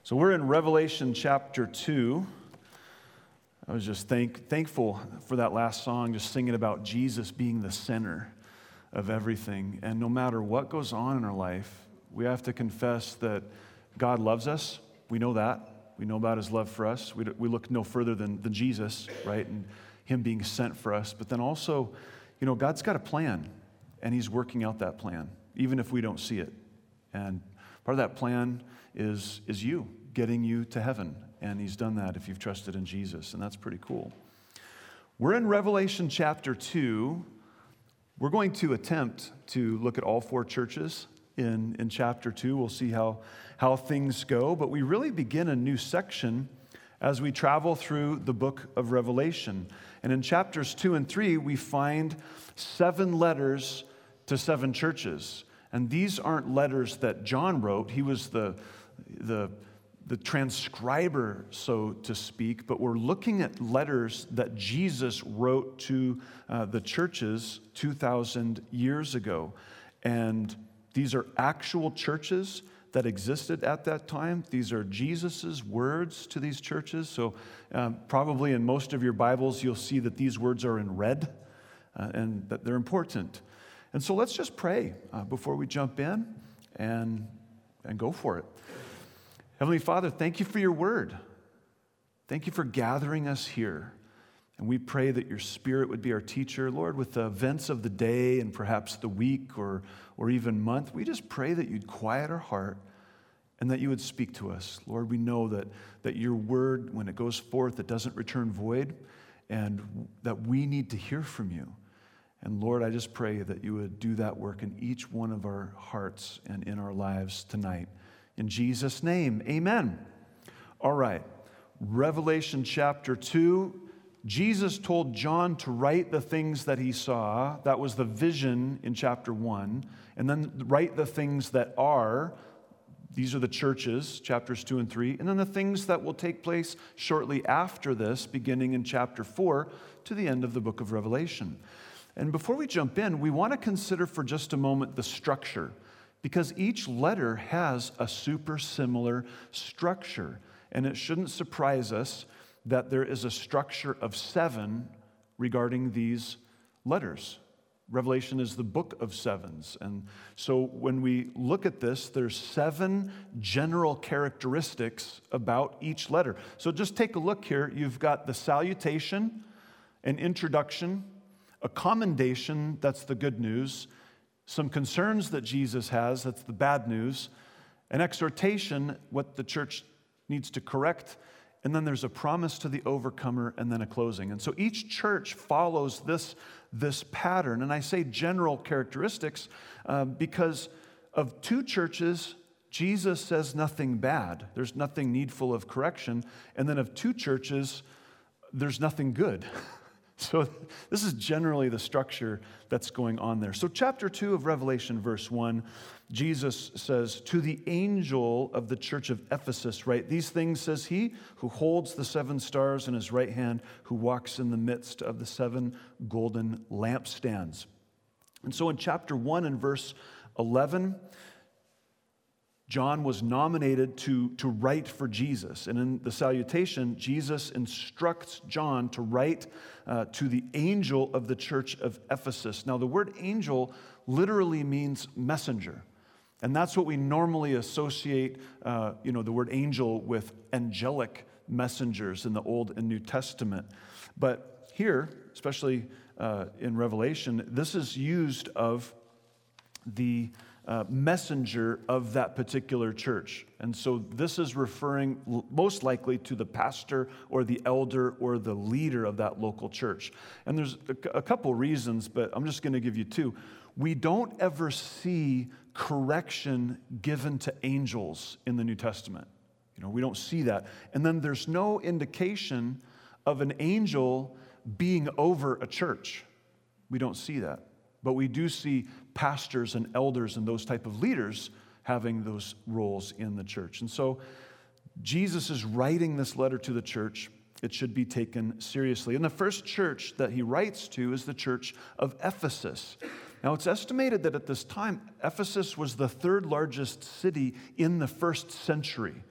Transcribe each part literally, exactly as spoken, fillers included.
So we're in Revelation chapter two. I was just thank, thankful for that last song, just singing about Jesus being the center of everything. And no matter what goes on in our life, we have to confess that God loves us. We know that. We know about his love for us. We, we look no further than, than Jesus, right? And him being sent for us. But then also, you know, God's got a plan, and he's working out that plan, even if we don't see it. And part of that plan is, is you, getting you to heaven. And he's done that if you've trusted in Jesus, and that's pretty cool. We're in Revelation chapter two. We're going to attempt to look at all four churches in, in chapter two. We'll see how, how things go, but we really begin a new section as we travel through the book of Revelation. And in chapters two and three, we find seven letters to seven churches. And these aren't letters that John wrote. He was the, the, the transcriber, so to speak, but we're looking at letters that Jesus wrote to uh, the churches two thousand years ago. And these are actual churches that existed at that time. These are Jesus's words to these churches. So um, probably in most of your Bibles, you'll see that these words are in red uh, and that they're important. And so let's just pray uh, before we jump in and, and go for it. Heavenly Father, thank you for your word. Thank you for gathering us here. And we pray that your Spirit would be our teacher. Lord, with the events of the day and perhaps the week or, or even month, we just pray that you'd quiet our heart and that you would speak to us. Lord, we know that, that your word, when it goes forth, it doesn't return void, and that we need to hear from you. And Lord, I just pray that you would do that work in each one of our hearts and in our lives tonight. In Jesus' name, amen. All right, Revelation chapter two. Jesus told John to write the things that he saw. That was the vision in chapter one. And then write the things that are. These are the churches, chapters two and three. And then the things that will take place shortly after this, beginning in chapter four to the end of the book of Revelation. And before we jump in, we want to consider for just a moment the structure, because each letter has a super similar structure. And it shouldn't surprise us that there is a structure of seven regarding these letters. Revelation is the book of sevens. And so when we look at this, there's seven general characteristics about each letter. So just take a look here. You've got the salutation, an introduction, a commendation, that's the good news, some concerns that Jesus has, that's the bad news, an exhortation, what the church needs to correct, and then there's a promise to the overcomer, and then a closing. And so each church follows this, this pattern. And I say general characteristics uh, because of two churches, Jesus says nothing bad. There's nothing needful of correction. And then of two churches, there's nothing good. So this is generally the structure that's going on there. So chapter two of Revelation, verse one, Jesus says, to the angel of the church of Ephesus, write these things, says he, who holds the seven stars in his right hand, who walks in the midst of the seven golden lampstands. And so in chapter one and verse eleven, John was nominated to, to write for Jesus. And in the salutation, Jesus instructs John to write uh, to the angel of the church of Ephesus. Now, the word angel literally means messenger. And that's what we normally associate, uh, you know, the word angel with angelic messengers in the Old and New Testament. But here, especially uh, in Revelation, this is used of the Uh, messenger of that particular church. And so this is referring l- most likely to the pastor or the elder or the leader of that local church. And there's a, a couple reasons, but I'm just going to give you two. We don't ever see correction given to angels in the New Testament. You know, we don't see that. And then there's no indication of an angel being over a church. We don't see that. But we do see pastors and elders and those type of leaders having those roles in the church. And so Jesus is writing this letter to the church. It should be taken seriously. And the first church that he writes to is the church of Ephesus. Now, it's estimated that at this time, Ephesus was the third largest city in the first century.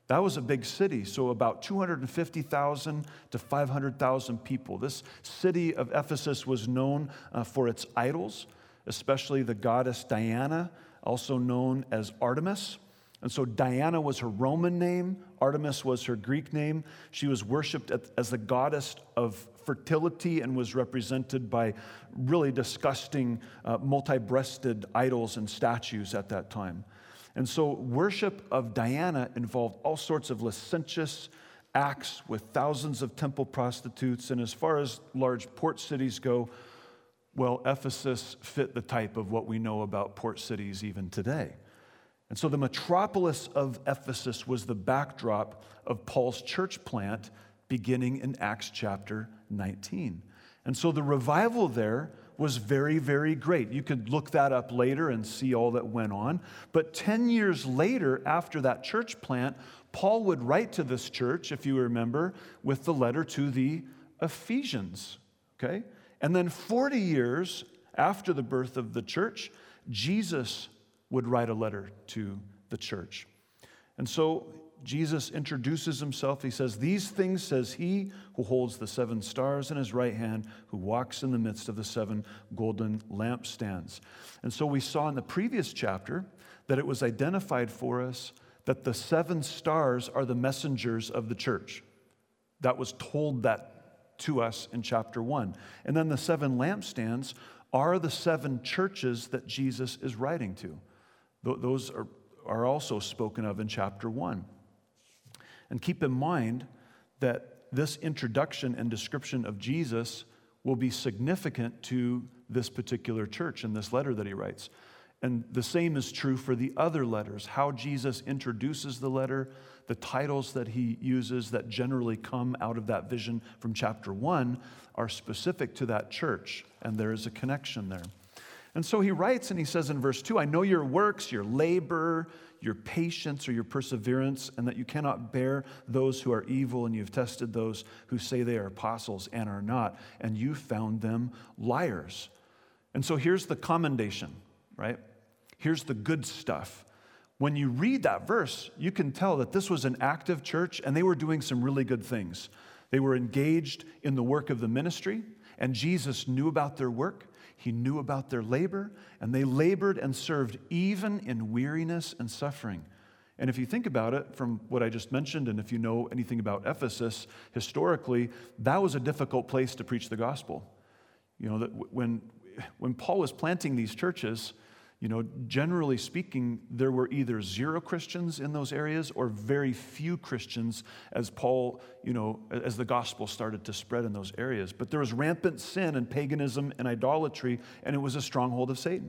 That was a big city, so about two hundred fifty thousand to five hundred thousand people. This city of Ephesus was known uh, for its idols, especially the goddess Diana, also known as Artemis. And so Diana was her Roman name, Artemis was her Greek name. She was worshipped as the goddess of fertility and was represented by really disgusting uh, multi-breasted idols and statues at that time. And so worship of Diana involved all sorts of licentious acts with thousands of temple prostitutes. And as far as large port cities go, well, Ephesus fit the type of what we know about port cities even today. And so the metropolis of Ephesus was the backdrop of Paul's church plant beginning in Acts chapter nineteen. And so the revival there was very, very great. You could look that up later and see all that went on. But ten years later, after that church plant, Paul would write to this church, if you remember, with the letter to the Ephesians, okay? And then forty years after the birth of the church, Jesus would write a letter to the church. And so Jesus introduces himself. He says, "These things says he who holds the seven stars in his right hand, who walks in the midst of the seven golden lampstands." And so we saw in the previous chapter that it was identified for us that the seven stars are the messengers of the church. That was told that to us in chapter one. And then the seven lampstands are the seven churches that Jesus is writing to. Th- those are, are also spoken of in chapter one. And keep in mind that this introduction and description of Jesus will be significant to this particular church in this letter that he writes. And the same is true for the other letters. How Jesus introduces the letter, the titles that he uses that generally come out of that vision from chapter one are specific to that church, and there is a connection there. And so he writes and he says in verse two, "I know your works, your labor, your patience or your perseverance, and that you cannot bear those who are evil, and you've tested those who say they are apostles and are not, and you found them liars." And so here's the commendation, right? Here's the good stuff. When you read that verse, you can tell that this was an active church, and they were doing some really good things. They were engaged in the work of the ministry, and Jesus knew about their work. He knew about their labor, and they labored and served even in weariness and suffering. And if you think about it from what I just mentioned, and if you know anything about Ephesus historically, that was a difficult place to preach the gospel. You know, that when, when Paul was planting these churches, you know, generally speaking, there were either zero Christians in those areas or very few Christians as Paul, you know, as the gospel started to spread in those areas. But there was rampant sin and paganism and idolatry, and it was a stronghold of Satan.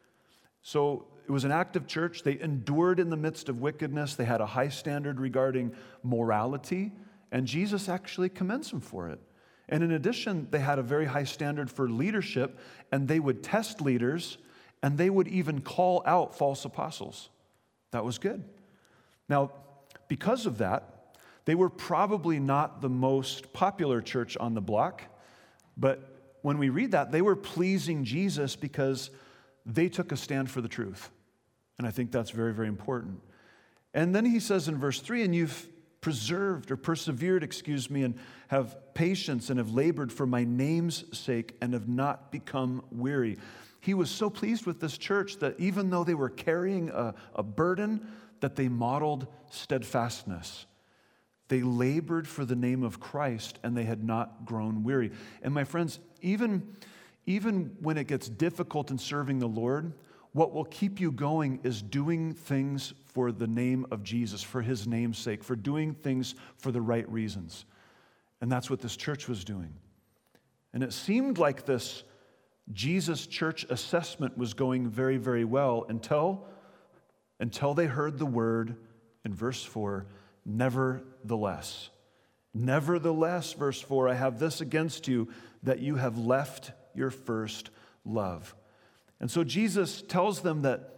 So it was an active church. They endured in the midst of wickedness. They had a high standard regarding morality, and Jesus actually commends them for it. And in addition, they had a very high standard for leadership, and they would test leaders, and they would even call out false apostles. That was good. Now, because of that, they were probably not the most popular church on the block, but when we read that, they were pleasing Jesus because they took a stand for the truth. And I think that's very, very important. And then he says in verse three, "And you've preserved or persevered, excuse me, and have patience and have labored for my name's sake and have not become weary." He was so pleased with this church that even though they were carrying a, a burden, that they modeled steadfastness. They labored for the name of Christ, and they had not grown weary. And my friends, even, even when it gets difficult in serving the Lord, what will keep you going is doing things for the name of Jesus, for his name's sake, for doing things for the right reasons. And that's what this church was doing. And it seemed like this Jesus church assessment was going very, very well until, until they heard the word in verse four, nevertheless. Nevertheless, verse four, "I have this against you, that you have left your first love." And so Jesus tells them that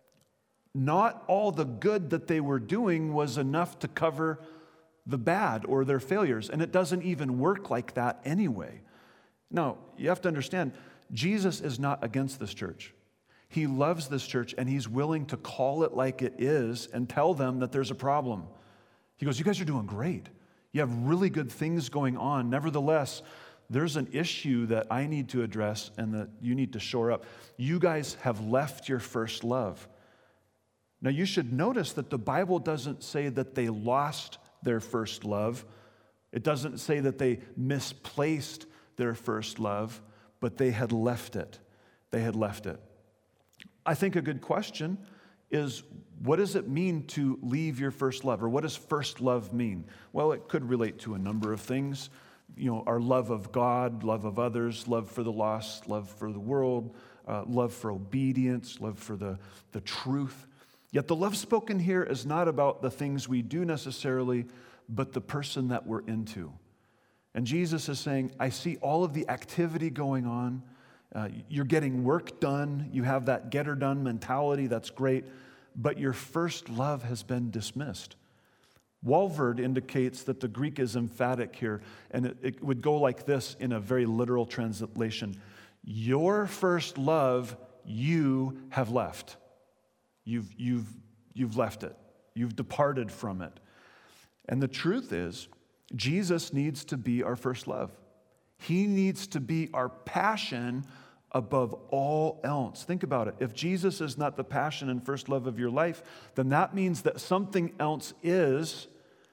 not all the good that they were doing was enough to cover the bad or their failures. And it doesn't even work like that anyway. Now, you have to understand, Jesus is not against this church. He loves this church, and he's willing to call it like it is and tell them that there's a problem. He goes, you guys are doing great. You have really good things going on. Nevertheless, there's an issue that I need to address and that you need to shore up. You guys have left your first love. Now, you should notice that the Bible doesn't say that they lost their first love. It doesn't say that they misplaced their first love, but they had left it. They had left it. I think a good question is, what does it mean to leave your first love? Or what does first love mean? Well, it could relate to a number of things. You know, our love of God, love of others, love for the lost, love for the world, uh, love for obedience, love for the, the truth. Yet the love spoken here is not about the things we do necessarily, but the person that we're into. And Jesus is saying, I see all of the activity going on. Uh, you're getting work done. You have that get-her-done mentality. That's great. But your first love has been dismissed. Walvoord indicates that the Greek is emphatic here, and it, it would go like this in a very literal translation. Your first love, you have left. You've, you've, you've left it. You've departed from it. And the truth is, Jesus needs to be our first love. He needs to be our passion above all else. Think about it. If Jesus is not the passion and first love of your life, then that means that something else is,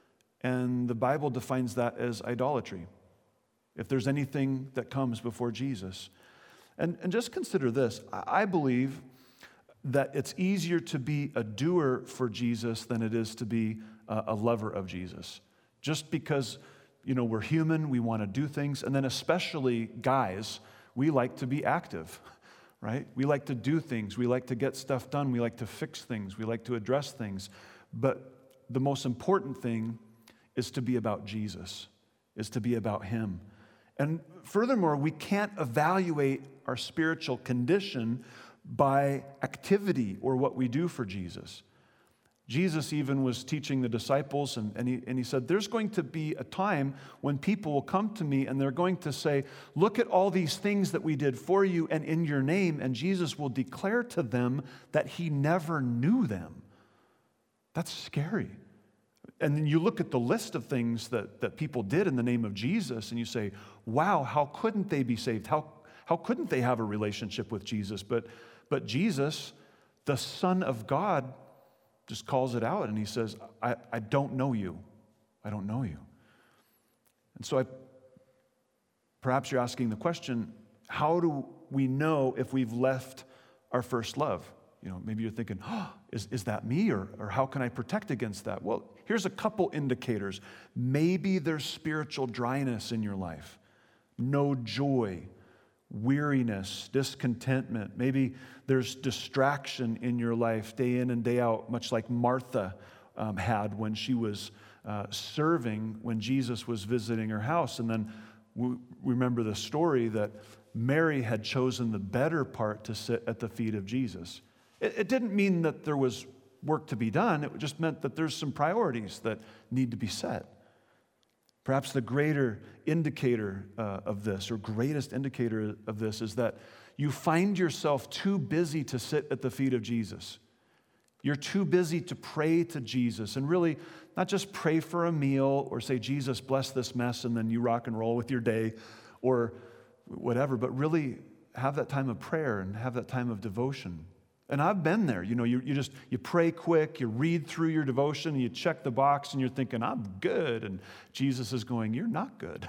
and the Bible defines that as idolatry. If there's anything that comes before Jesus. And, and just consider this. I believe that it's easier to be a doer for Jesus than it is to be a, a lover of Jesus. Just because, you know, we're human, we want to do things, and then especially guys, we like to be active, right? We like to do things. We like to get stuff done. We like to fix things. We like to address things. But the most important thing is to be about Jesus, is to be about Him. And furthermore, we can't evaluate our spiritual condition by activity or what we do for Jesus. Jesus even was teaching the disciples, and, and, he, and he said, there's going to be a time when people will come to me and they're going to say, look at all these things that we did for you and in your name, and Jesus will declare to them that He never knew them. That's scary. And then you look at the list of things that, that people did in the name of Jesus, and you say, wow, how couldn't they be saved? How, how couldn't they have a relationship with Jesus? But, but Jesus, the Son of God, just calls it out, and He says, I, I don't know you. I don't know you. And so I, perhaps you're asking the question, how do we know if we've left our first love? You know, maybe you're thinking, oh, is, is that me? Or, or how can I protect against that? Well, here's a couple indicators. Maybe there's spiritual dryness in your life, no joy, weariness, discontentment. Maybe there's distraction in your life day in and day out, much like Martha um, had when she was uh, serving when Jesus was visiting her house. And then we remember the story that Mary had chosen the better part to sit at the feet of Jesus. It, it didn't mean that there was work to be done. It just meant that there's some priorities that need to be set. Perhaps the greater indicator uh, of this, or greatest indicator of this, is that you find yourself too busy to sit at the feet of Jesus. You're too busy to pray to Jesus, and really not just pray for a meal or say, Jesus, bless this mess, and then you rock and roll with your day or whatever, but really have that time of prayer and have that time of devotion. And I've been there. You know, you, you just, you pray quick, you read through your devotion, and you check the box, and you're thinking, I'm good. And Jesus is going, you're not good.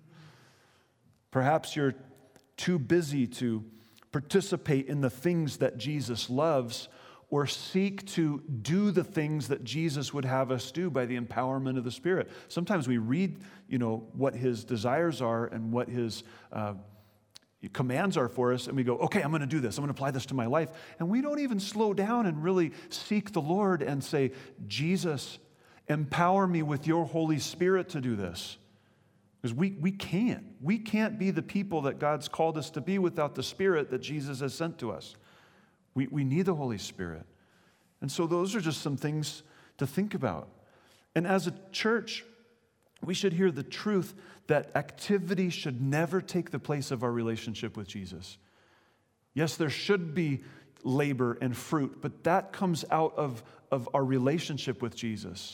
Perhaps you're too busy to participate in the things that Jesus loves or seek to do the things that Jesus would have us do by the empowerment of the Spirit. Sometimes we read, you know, what His desires are and what His uh, commands are for us, and we go, okay, I'm going to do this. I'm going to apply this to my life. And we don't even slow down and really seek the Lord and say, Jesus, empower me with your Holy Spirit to do this. Because we, we can't. We can't be the people that God's called us to be without the Spirit that Jesus has sent to us. We, we need the Holy Spirit. And so those are just some things to think about. And as a church, we should hear the truth that activity should never take the place of our relationship with Jesus. Yes, there should be labor and fruit, but that comes out of, of our relationship with Jesus.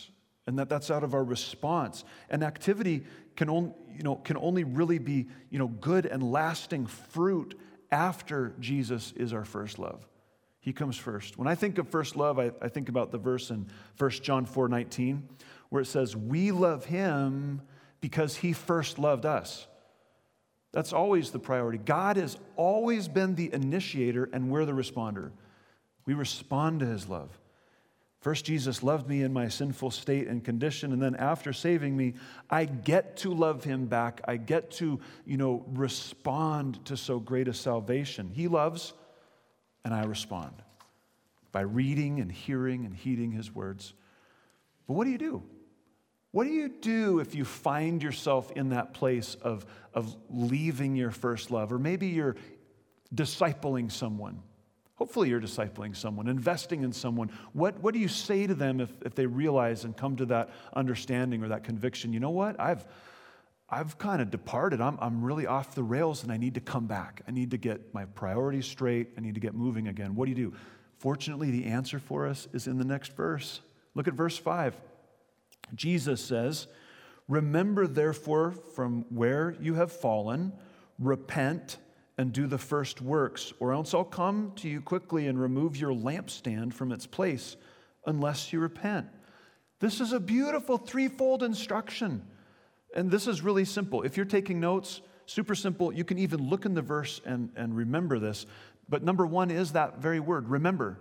and that that's out of our response. And activity can only, you know, can only really be, you know, good and lasting fruit after Jesus is our first love. He comes first. When I think of first love, I, I think about the verse in First John four nineteen, where it says, we love him because he first loved us. That's always the priority. God has always been the initiator, and we're the responder. We respond to his love. First, Jesus loved me in my sinful state and condition, and then after saving me, I get to love him back. I get to, you know, respond to so great a salvation. He loves, and I respond by reading and hearing and heeding his words. But what do you do? What do you do if you find yourself in that place of, of leaving your first love? Or maybe you're discipling someone. Hopefully you're discipling someone, investing in someone. What, what do you say to them if, if they realize and come to that understanding or that conviction? You know what? I've, I've kind of departed. I'm, I'm really off the rails and I need to come back. I need to get my priorities straight. I need to get moving again. What do you do? Fortunately, the answer for us is in the next verse. Look at verse five. Jesus says, remember therefore from where you have fallen, repent and do the first works, or else I'll come to you quickly and remove your lampstand from its place unless you repent. This is a beautiful threefold instruction. And this is really simple. If you're taking notes, super simple. You can even look in the verse and, and remember this. But number one is that very word, remember.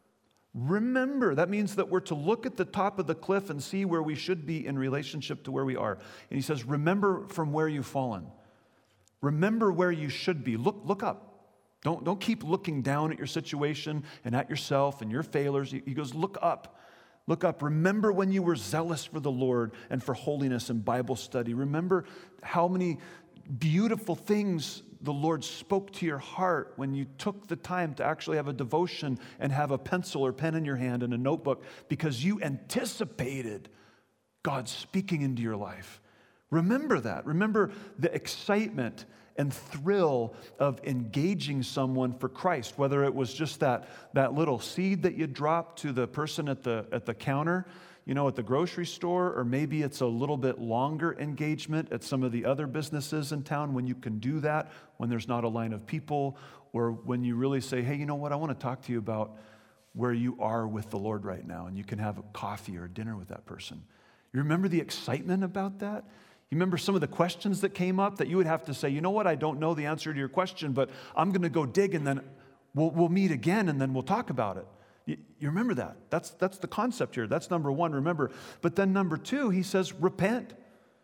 Remember, that means that we're to look at the top of the cliff and see where we should be in relationship to where we are. And he says, remember from where you've fallen. Remember where you should be. Look, look up. Don't, don't keep looking down at your situation and at yourself and your failures. He goes, look up. Look up. Remember when you were zealous for the Lord and for holiness and Bible study. Remember how many beautiful things the Lord spoke to your heart when you took the time to actually have a devotion and have a pencil or pen in your hand and a notebook because you anticipated God speaking into your life. Remember that. Remember the excitement and thrill of engaging someone for Christ, whether it was just that, that little seed that you dropped to the person at the, at the counter, you know, at the grocery store, or maybe it's a little bit longer engagement at some of the other businesses in town when you can do that, when there's not a line of people, or when you really say, hey, you know what, I want to talk to you about where you are with the Lord right now, and you can have a coffee or a dinner with that person. You remember the excitement about that? You remember some of the questions that came up that you would have to say, you know what, I don't know the answer to your question, but I'm going to go dig, and then we'll, we'll meet again, and then we'll talk about it. You, you remember that. That's, that's the concept here. That's number one, remember. But then number two, he says, repent.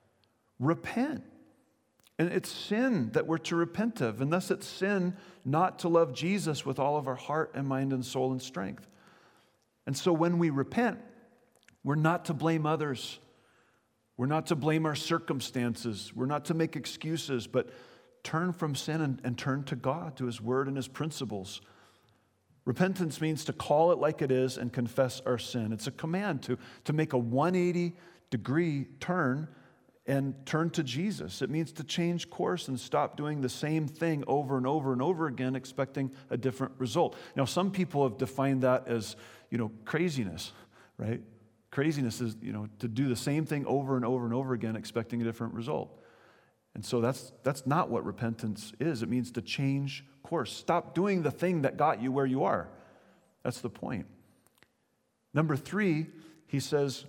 Repent. And it's sin that we're to repent of, and thus it's sin not to love Jesus with all of our heart and mind and soul and strength. And so when we repent, we're not to blame others. We're not to blame our circumstances. We're not to make excuses, but turn from sin and, and turn to God, to his word and his principles. Repentance means to call it like it is and confess our sin. It's a command to, to make a one hundred eighty degree turn and turn to Jesus. It means to change course and stop doing the same thing over and over and over again, expecting a different result. Now, some people have defined that as, you know, craziness, right? Craziness is, you know, to do the same thing over and over and over again, expecting a different result. And so that's that's not what repentance is. It means to change course. Stop doing the thing that got you where you are. That's the point. Number three, he says,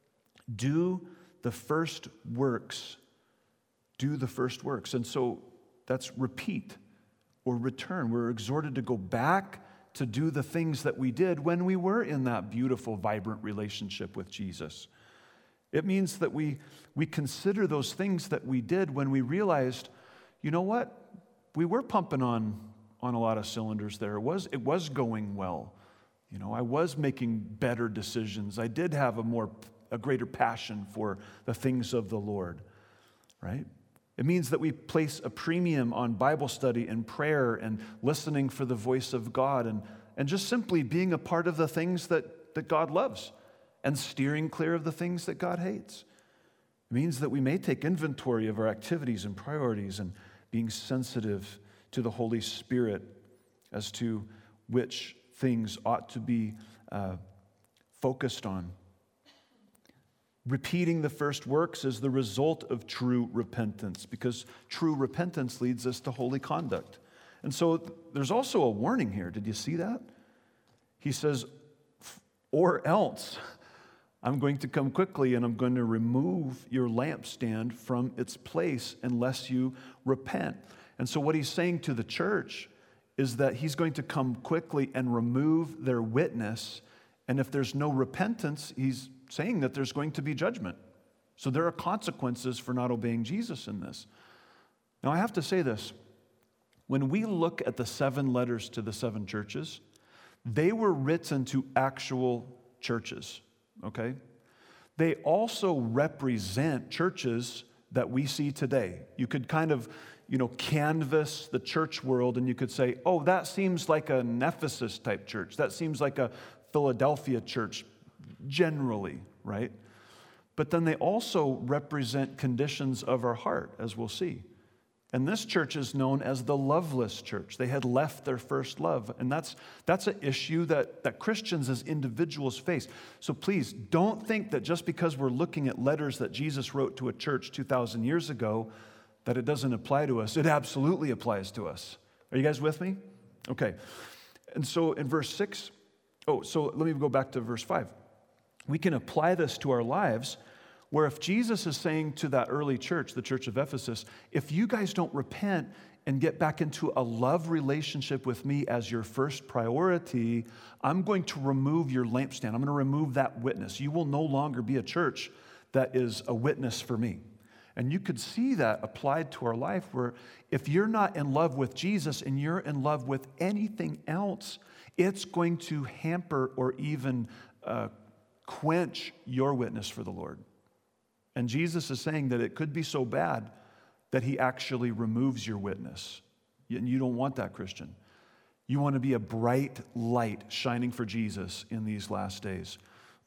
do the first works. Do the first works. And so that's repeat or return. We're exhorted to go back to do the things that we did when we were in that beautiful, vibrant relationship with Jesus. It means that we, we consider those things that we did when we realized, you know what? We were pumping on, on a lot of cylinders there. It was, it was going well. You know, I was making better decisions. I did have a more, a greater passion for the things of the Lord, right? It means that we place a premium on Bible study and prayer and listening for the voice of God and, and just simply being a part of the things that, that God loves and steering clear of the things that God hates. It means that we may take inventory of our activities and priorities and being sensitive to the Holy Spirit as to which things ought to be uh, focused on. Repeating the first works is the result of true repentance, because true repentance leads us to holy conduct. And so there's also a warning here. Did you see that? He says, or else I'm going to come quickly and I'm going to remove your lampstand from its place unless you repent. And so what he's saying to the church is that he's going to come quickly and remove their witness. And if there's no repentance, he's saying that there's going to be judgment. So there are consequences for not obeying Jesus in this. Now I have to say this. When we look at the seven letters to the seven churches, they were written to actual churches, okay? They also represent churches that we see today. You could kind of, you know, canvas the church world and you could say, oh, that seems like an Ephesus type church. That seems like a Philadelphia church generally, right? But then they also represent conditions of our heart, as we'll see. And this church is known as the loveless church. They had left their first love. And that's, that's an issue that, that Christians as individuals face. So please, don't think that just because we're looking at letters that Jesus wrote to a church two thousand years ago, that it doesn't apply to us. It absolutely applies to us. Are you guys with me? Okay. And so in verse six, oh, so let me go back to verse five. We can apply this to our lives, where if Jesus is saying to that early church, the church of Ephesus, if you guys don't repent and get back into a love relationship with me as your first priority, I'm going to remove your lampstand. I'm going to remove that witness. You will no longer be a church that is a witness for me. And you could see that applied to our life, where if you're not in love with Jesus and you're in love with anything else, it's going to hamper or even uh, quench your witness for the Lord. And Jesus is saying that it could be so bad that he actually removes your witness. And you don't want that, Christian. You want to be a bright light shining for Jesus in these last days.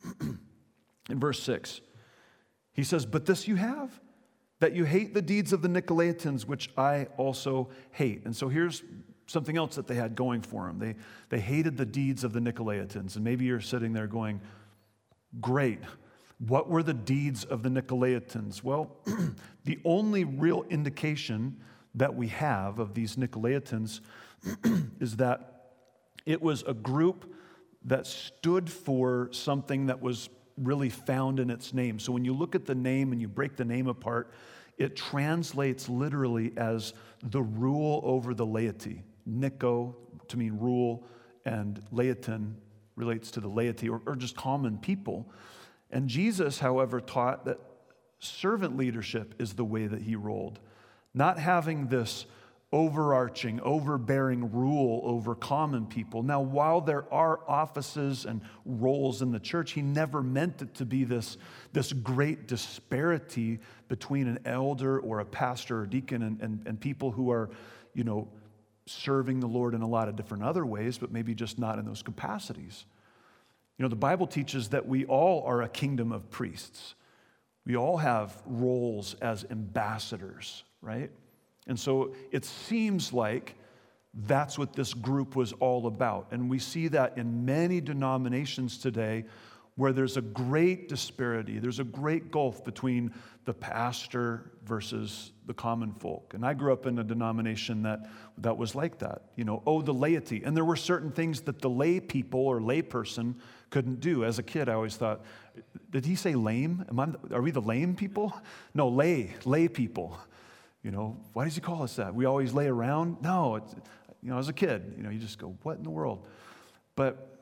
In verse six, he says, but this you have, that you hate the deeds of the Nicolaitans, which I also hate. And so here's something else that they had going for them. They, they hated the deeds of the Nicolaitans. And maybe you're sitting there going, great. What were the deeds of the Nicolaitans? Well, the only real indication that we have of these Nicolaitans is that it was a group that stood for something that was really found in its name. So when you look at the name and you break the name apart, it translates literally as the rule over the laity. Nico, to mean rule, and laetin relates to the laity, or, or just common people. And Jesus, however, taught that servant leadership is the way that he rolled. Not having this overarching, overbearing rule over common people. Now, while there are offices and roles in the church, he never meant it to be this, this great disparity between an elder or a pastor or deacon and, and, and people who are, you know, serving the Lord in a lot of different other ways, but maybe just not in those capacities. You know, the Bible teaches that we all are a kingdom of priests. We all have roles as ambassadors, right? And so it seems like that's what this group was all about. And we see that in many denominations today, where there's a great disparity. There's a great gulf between the pastor versus the common folk. And I grew up in a denomination that, that was like that. You know, oh, the laity. And there were certain things that the lay people or lay person couldn't do. As a kid, I always thought, did he say lame? Am I, are we the lame people? No, lay, lay people. You know, why does he call us that? We always lay around? No, it's, you know, as a kid, you know, you just go, what in the world? But,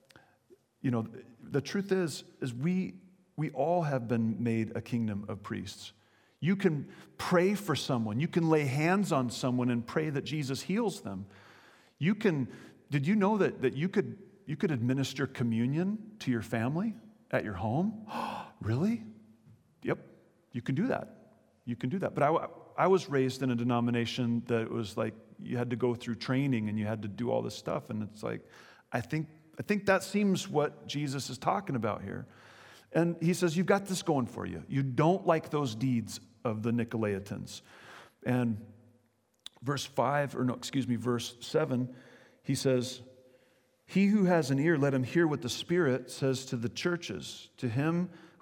you know, the truth is, is we, we all have been made a kingdom of priests. You can pray for someone. You can lay hands on someone and pray that Jesus heals them. You can, did you know that, that you could, you could administer communion to your family at your home? Really? Yep, you can do that. You can do that. But I, I was raised in a denomination that was like you had to go through training and you had to do all this stuff. And it's like, I think, I think that seems what Jesus is talking about here. And he says, you've got this going for you. You don't like those deeds of the Nicolaitans. And verse five, or no, excuse me, verse seven, he says, he who has an ear, let him hear what the Spirit says to the churches. To him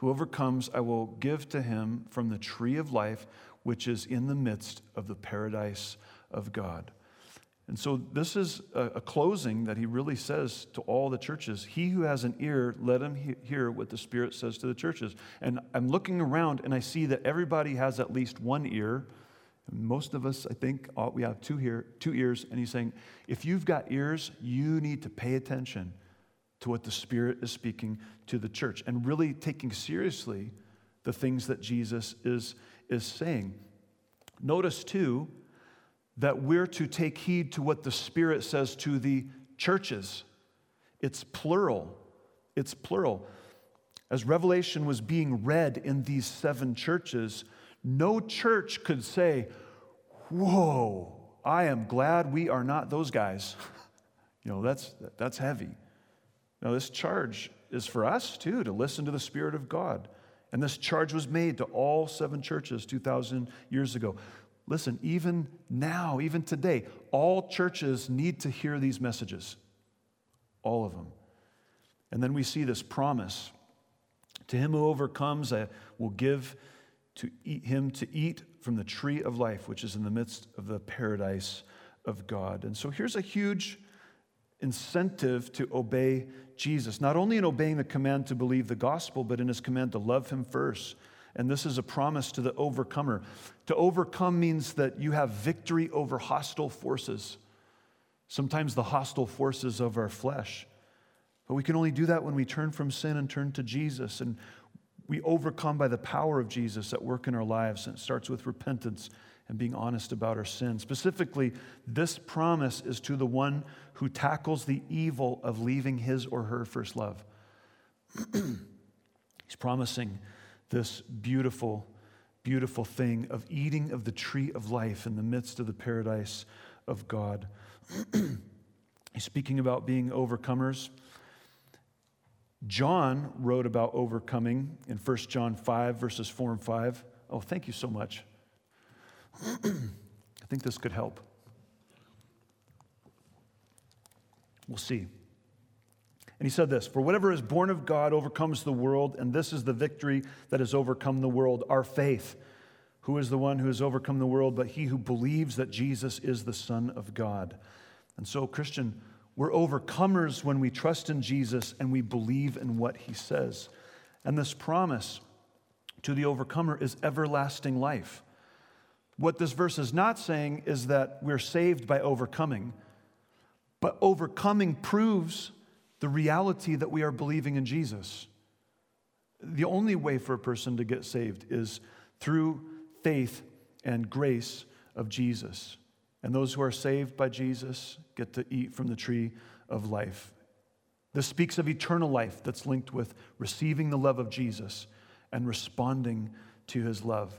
who overcomes, I will give to him from the tree of life, which is in the midst of the paradise of God. And so this is a, a closing that he really says to all the churches. He who has an ear, let him he- hear what the Spirit says to the churches. And I'm looking around and I see that everybody has at least one ear. Most of us, I think, all, we have two here, two ears. And he's saying, if you've got ears, you need to pay attention to what the Spirit is speaking to the church and really taking seriously the things that Jesus is, is saying. Notice, too, that we're to take heed to what the Spirit says to the churches. It's plural. It's plural. As Revelation was being read in these seven churches, no church could say, whoa, I am glad we are not those guys. You know, that's, that's heavy. Now, this charge is for us, too, to listen to the Spirit of God. And this charge was made to all seven churches two thousand years ago. Listen, even now, even today, all churches need to hear these messages. All of them. And then we see this promise. To him who overcomes, I will give to eat him to eat from the tree of life, which is in the midst of the paradise of God. And so here's a huge incentive to obey Jesus, not only in obeying the command to believe the gospel, but in his command to love him first. And this is a promise to the overcomer. To overcome means that you have victory over hostile forces, sometimes the hostile forces of our flesh. But we can only do that when we turn from sin and turn to Jesus. And we overcome by the power of Jesus at work in our lives. And it starts with repentance and being honest about our sin. Specifically, this promise is to the one who tackles the evil of leaving his or her first love. He's promising this beautiful, beautiful thing of eating of the tree of life in the midst of the paradise of God. He's speaking about being overcomers. John wrote about overcoming in First John five, verses four and five. Oh, thank you so much. I think this could help. We'll see. And he said this, for whatever is born of God overcomes the world, and this is the victory that has overcome the world, our faith. Who is the one who has overcome the world but he who believes that Jesus is the Son of God? And so, Christian, we're overcomers when we trust in Jesus and we believe in what he says. And this promise to the overcomer is everlasting life. What this verse is not saying is that we're saved by overcoming, but overcoming proves the reality that we are believing in Jesus. The only way for a person to get saved is through faith and grace of Jesus. And those who are saved by Jesus get to eat from the tree of life. This speaks of eternal life that's linked with receiving the love of Jesus and responding to his love.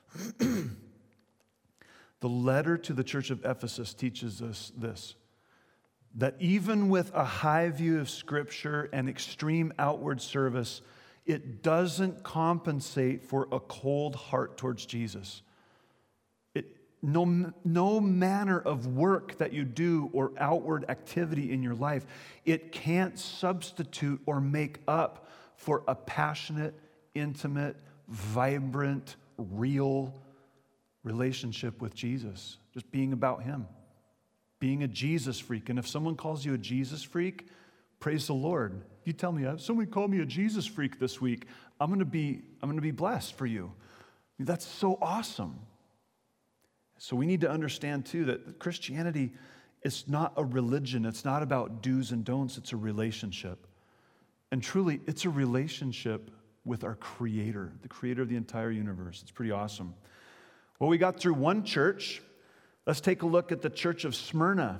The letter to the church of Ephesus teaches us this, that even with a high view of Scripture and extreme outward service, it doesn't compensate for a cold heart towards Jesus. It, no, no manner of work that you do or outward activity in your life, it can't substitute or make up for a passionate, intimate, vibrant, real relationship with Jesus. Just being about him. Being a Jesus freak. And if someone calls you a Jesus freak, praise the Lord. You tell me, somebody called me a Jesus freak this week, I'm going to be, I'm going to be blessed for you. That's so awesome. So we need to understand too that Christianity is not a religion. It's not about do's and don'ts. It's a relationship. And truly, it's a relationship with our Creator, the Creator of the entire universe. It's pretty awesome. Well, we got through one church. Let's take a look at the church of Smyrna.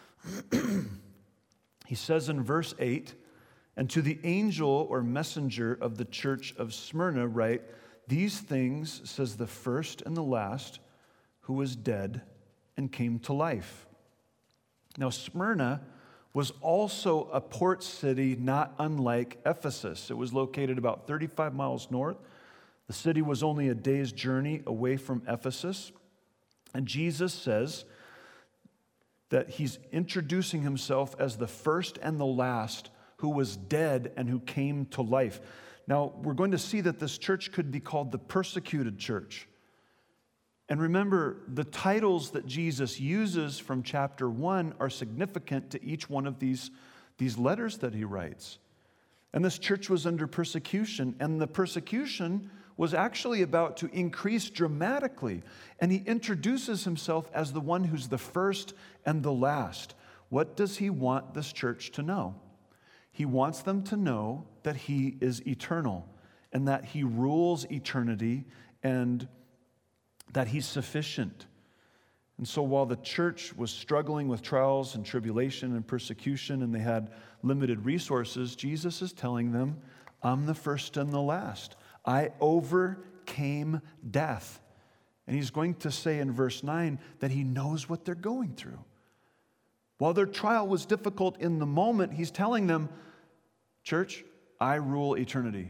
He says in verse eight, and to the angel or messenger of the church of Smyrna write, these things says the first and the last, who was dead and came to life. Now, Smyrna was also a port city not unlike Ephesus. It was located about thirty-five miles north. The city was only a day's journey away from Ephesus. And Jesus says that he's introducing himself as the first and the last who was dead and who came to life. Now, we're going to see that this church could be called the persecuted church. And remember, the titles that Jesus uses from chapter one are significant to each one of these, these letters that he writes. And this church was under persecution, and the persecution was actually about to increase dramatically. And he introduces himself as the one who's the first and the last. What does he want this church to know? He wants them to know that he is eternal and that he rules eternity and that he's sufficient. And so while the church was struggling with trials and tribulation and persecution and they had limited resources, Jesus is telling them, I'm the first and the last. I overcame death. And he's going to say in verse nine that he knows what they're going through. While their trial was difficult in the moment, he's telling them, church, I rule eternity.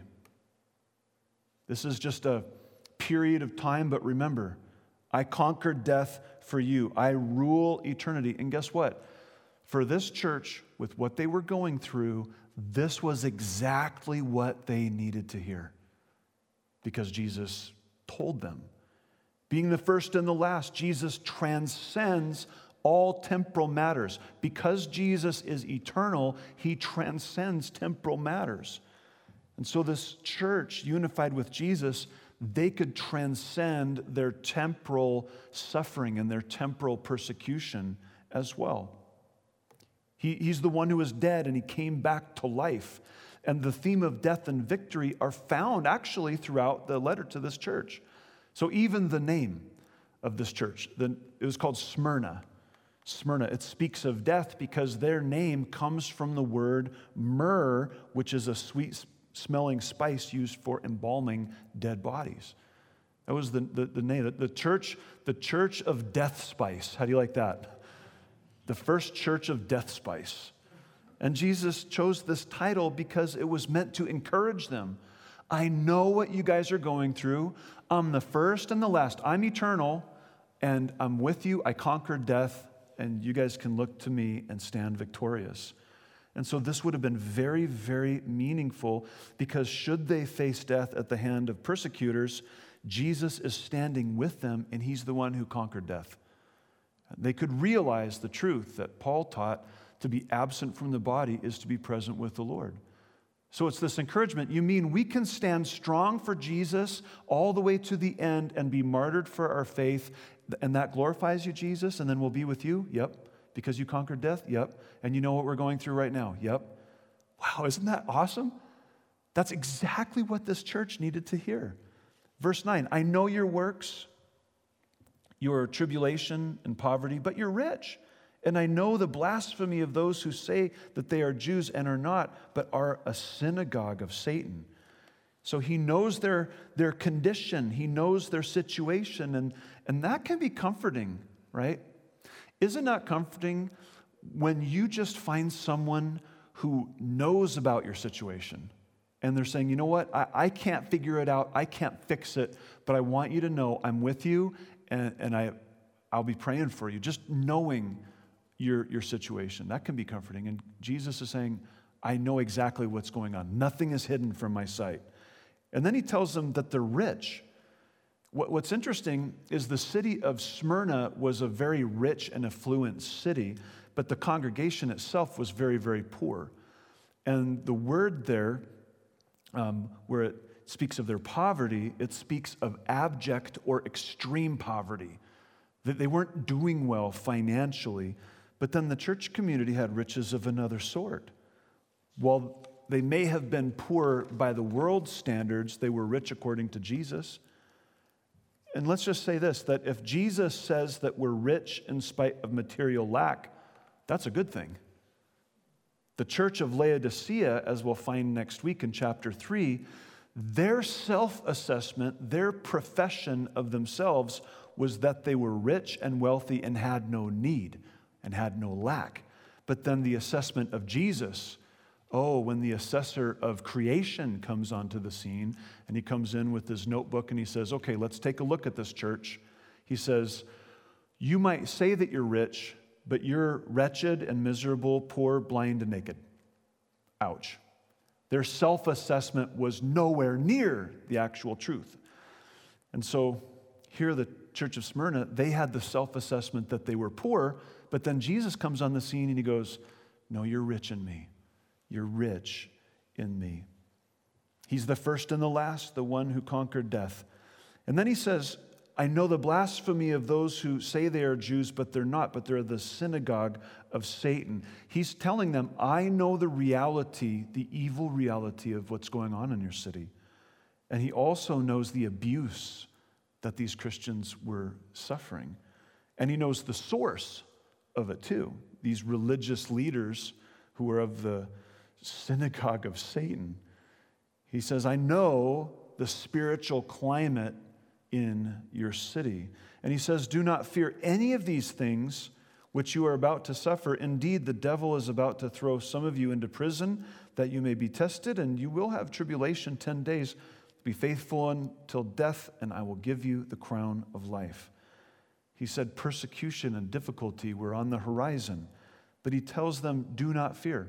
This is just a period of time, but remember, I conquered death for you. I rule eternity. And guess what? For this church, with what they were going through, this was exactly what they needed to hear. Because Jesus told them. Being the first and the last, Jesus transcends all temporal matters. Because Jesus is eternal, he transcends temporal matters. And so this church, unified with Jesus, they could transcend their temporal suffering and their temporal persecution as well. He, he's the one who was dead and he came back to life. And the theme of death and victory are found actually throughout the letter to this church. So even the name of this church, the, it was called Smyrna. Smyrna, it speaks of death because their name comes from the word myrrh, which is a sweet smelling spice used for embalming dead bodies. That was the, the, the name. The church, the church of death spice. How do you like that? The first church of death spice. And Jesus chose this title because it was meant to encourage them. I know what you guys are going through. I'm the first and the last. I'm eternal, and I'm with you. I conquered death, and you guys can look to me and stand victorious. And so this would have been very, very meaningful because should they face death at the hand of persecutors, Jesus is standing with them, and he's the one who conquered death. They could realize the truth that Paul taught: to be absent from the body is to be present with the Lord. So it's this encouragement. You mean we can stand strong for Jesus all the way to the end and be martyred for our faith, and that glorifies you, Jesus, and then we'll be with you? Yep. Because you conquered death? Yep. And you know what we're going through right now? Yep. Wow, isn't that awesome? That's exactly what this church needed to hear. Verse nine, I know your works, your tribulation and poverty, but you're rich. And I know the blasphemy of those who say that they are Jews and are not, but are a synagogue of Satan. So he knows their, their condition. He knows their situation. And, and that can be comforting, right? Isn't that comforting when you just find someone who knows about your situation and they're saying, you know what, I, I can't figure it out, I can't fix it, but I want you to know I'm with you and, and I, I'll be praying for you. Just knowing your, your situation, that can be comforting. And Jesus is saying, I know exactly what's going on. Nothing is hidden from my sight. And then he tells them that they're rich. What's interesting is the city of Smyrna was a very rich and affluent city, but the congregation itself was very, very poor. And the word there, um, where it speaks of their poverty, it speaks of abject or extreme poverty, that they weren't doing well financially, but then the church community had riches of another sort. While they may have been poor by the world's standards, they were rich according to Jesus. And let's just say this, that if Jesus says that we're rich in spite of material lack, that's a good thing. The church of Laodicea, as we'll find next week in chapter three, their self-assessment, their profession of themselves was that they were rich and wealthy and had no need and had no lack. But then the assessment of Jesus, oh, when the assessor of creation comes onto the scene and he comes in with his notebook and he says, okay, let's take a look at this church. He says, you might say that you're rich, but you're wretched and miserable, poor, blind, and naked. Ouch. Their self-assessment was nowhere near the actual truth. And so here, the church of Smyrna, they had the self-assessment that they were poor, but then Jesus comes on the scene and he goes, no, you're rich in me. You're rich in me. He's the first and the last, the one who conquered death. And then he says, I know the blasphemy of those who say they are Jews, but they're not, but they're the synagogue of Satan. He's telling them, I know the reality, the evil reality of what's going on in your city. And he also knows the abuse that these Christians were suffering. And he knows the source of it too. These religious leaders who are of the synagogue of Satan. He says, I know the spiritual climate in your city. And he says, do not fear any of these things which you are about to suffer. Indeed, the devil is about to throw some of you into prison that you may be tested, and you will have tribulation ten days. Be faithful until death, and I will give you the crown of life. He said persecution and difficulty were on the horizon, but he tells them, do not fear.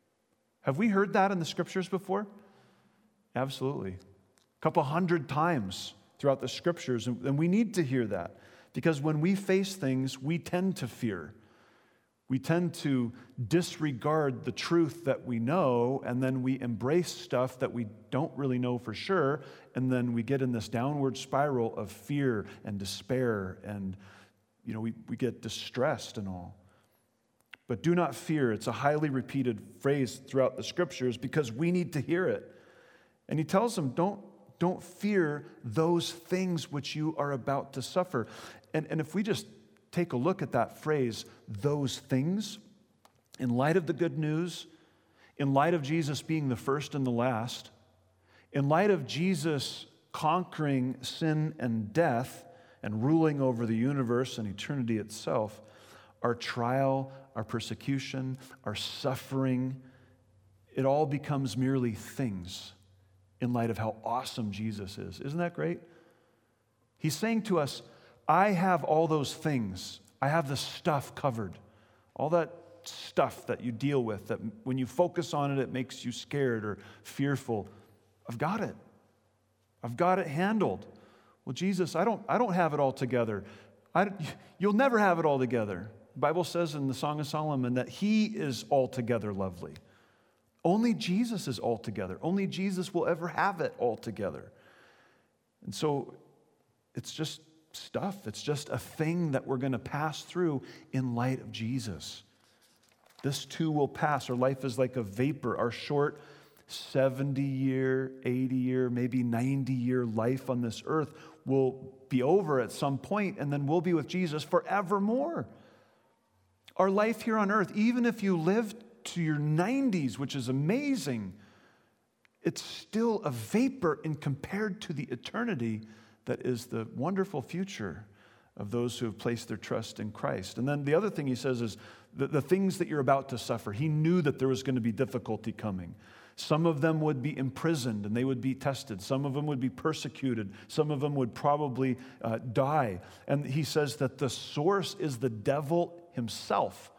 Have we heard that in the scriptures before? Absolutely. A couple hundred times throughout the scriptures, and we need to hear that because when we face things, we tend to fear. We tend to disregard the truth that we know, and then we embrace stuff that we don't really know for sure, and then we get in this downward spiral of fear and despair, and you know we, we get distressed and all. But do not fear. It's a highly repeated phrase throughout the scriptures because we need to hear it. And he tells them, don't, don't fear those things which you are about to suffer. And, and if we just take a look at that phrase, those things, in light of the good news, in light of Jesus being the first and the last, in light of Jesus conquering sin and death and ruling over the universe and eternity itself, our trial, our persecution, our suffering, it all becomes merely things in light of how awesome Jesus is. Isn't that great? He's saying to us, I have all those things. I have the stuff covered. All that stuff that you deal with, that when you focus on it, it makes you scared or fearful. I've got it. I've got it handled. Well, Jesus, I don't, I don't have it all together. I, you'll never have it all together. The Bible says in the Song of Solomon that he is altogether lovely. Only Jesus is altogether. Only Jesus will ever have it all together. And so it's just stuff. It's just a thing that we're going to pass through in light of Jesus. This too will pass. Our life is like a vapor. Our short seventy-year, eighty-year, maybe ninety-year life on this earth will be over at some point, and then we'll be with Jesus forevermore. Our life here on earth, even if you live to your nineties, which is amazing, it's still a vapor in compared to the eternity that is the wonderful future of those who have placed their trust in Christ. And then the other thing he says is the, the things that you're about to suffer. He knew that there was going to be difficulty coming. Some of them would be imprisoned and they would be tested. Some of them would be persecuted. Some of them would probably uh, die. And he says that the source is the devil himself.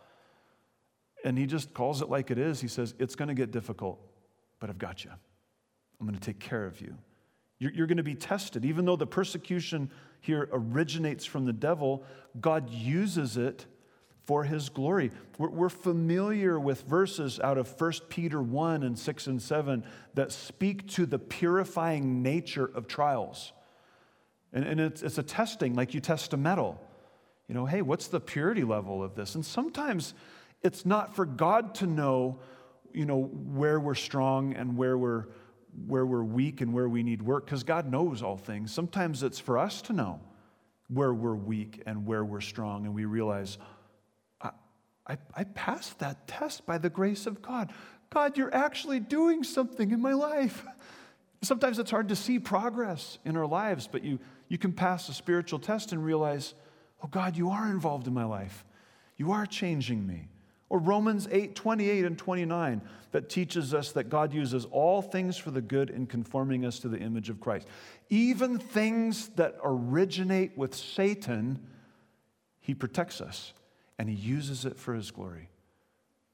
And he just calls it like it is. He says, it's going to get difficult, but I've got you. I'm going to take care of you. You're, you're going to be tested. Even though the persecution here originates from the devil, God uses it for his glory. We're, we're familiar with verses out of First Peter one and six and seven that speak to the purifying nature of trials. And, and it's, it's a testing, like you test a metal. You know, hey, what's the purity level of this? And sometimes it's not for God to know, you know, where we're strong and where we're where we're weak and where we need work, because God knows all things. Sometimes it's for us to know where we're weak and where we're strong, and we realize, I, I, I passed that test by the grace of God. God, you're actually doing something in my life. Sometimes it's hard to see progress in our lives, but you, you can pass a spiritual test and realize, oh God, you are involved in my life. You are changing me. Or Romans eight, twenty-eight and twenty-nine that teaches us that God uses all things for the good in conforming us to the image of Christ. Even things that originate with Satan, he protects us and he uses it for his glory.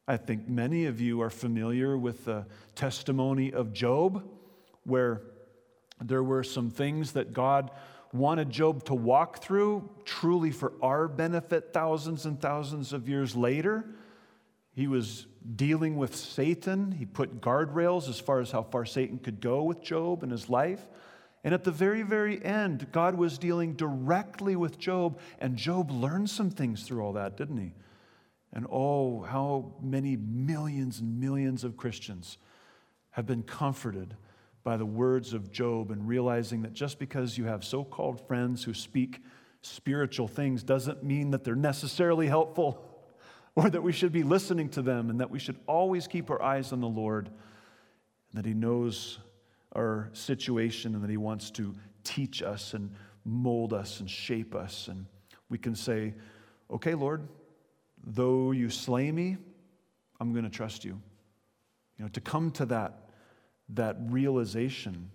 I think many of you are familiar with the testimony of Job, where there were some things that God wanted Job to walk through, truly for our benefit thousands and thousands of years later. He was dealing with Satan. He put guardrails as far as how far Satan could go with Job and his life. And at the very, very end, God was dealing directly with Job, and Job learned some things through all that, didn't he? And oh, how many millions and millions of Christians have been comforted by the words of Job, and realizing that just because you have so-called friends who speak spiritual things doesn't mean that they're necessarily helpful, or that we should be listening to them, and that we should always keep our eyes on the Lord, and that He knows our situation, and that He wants to teach us and mold us and shape us. And we can say, okay, Lord, though you slay me, I'm going to trust you. You know, to come to that, that realization.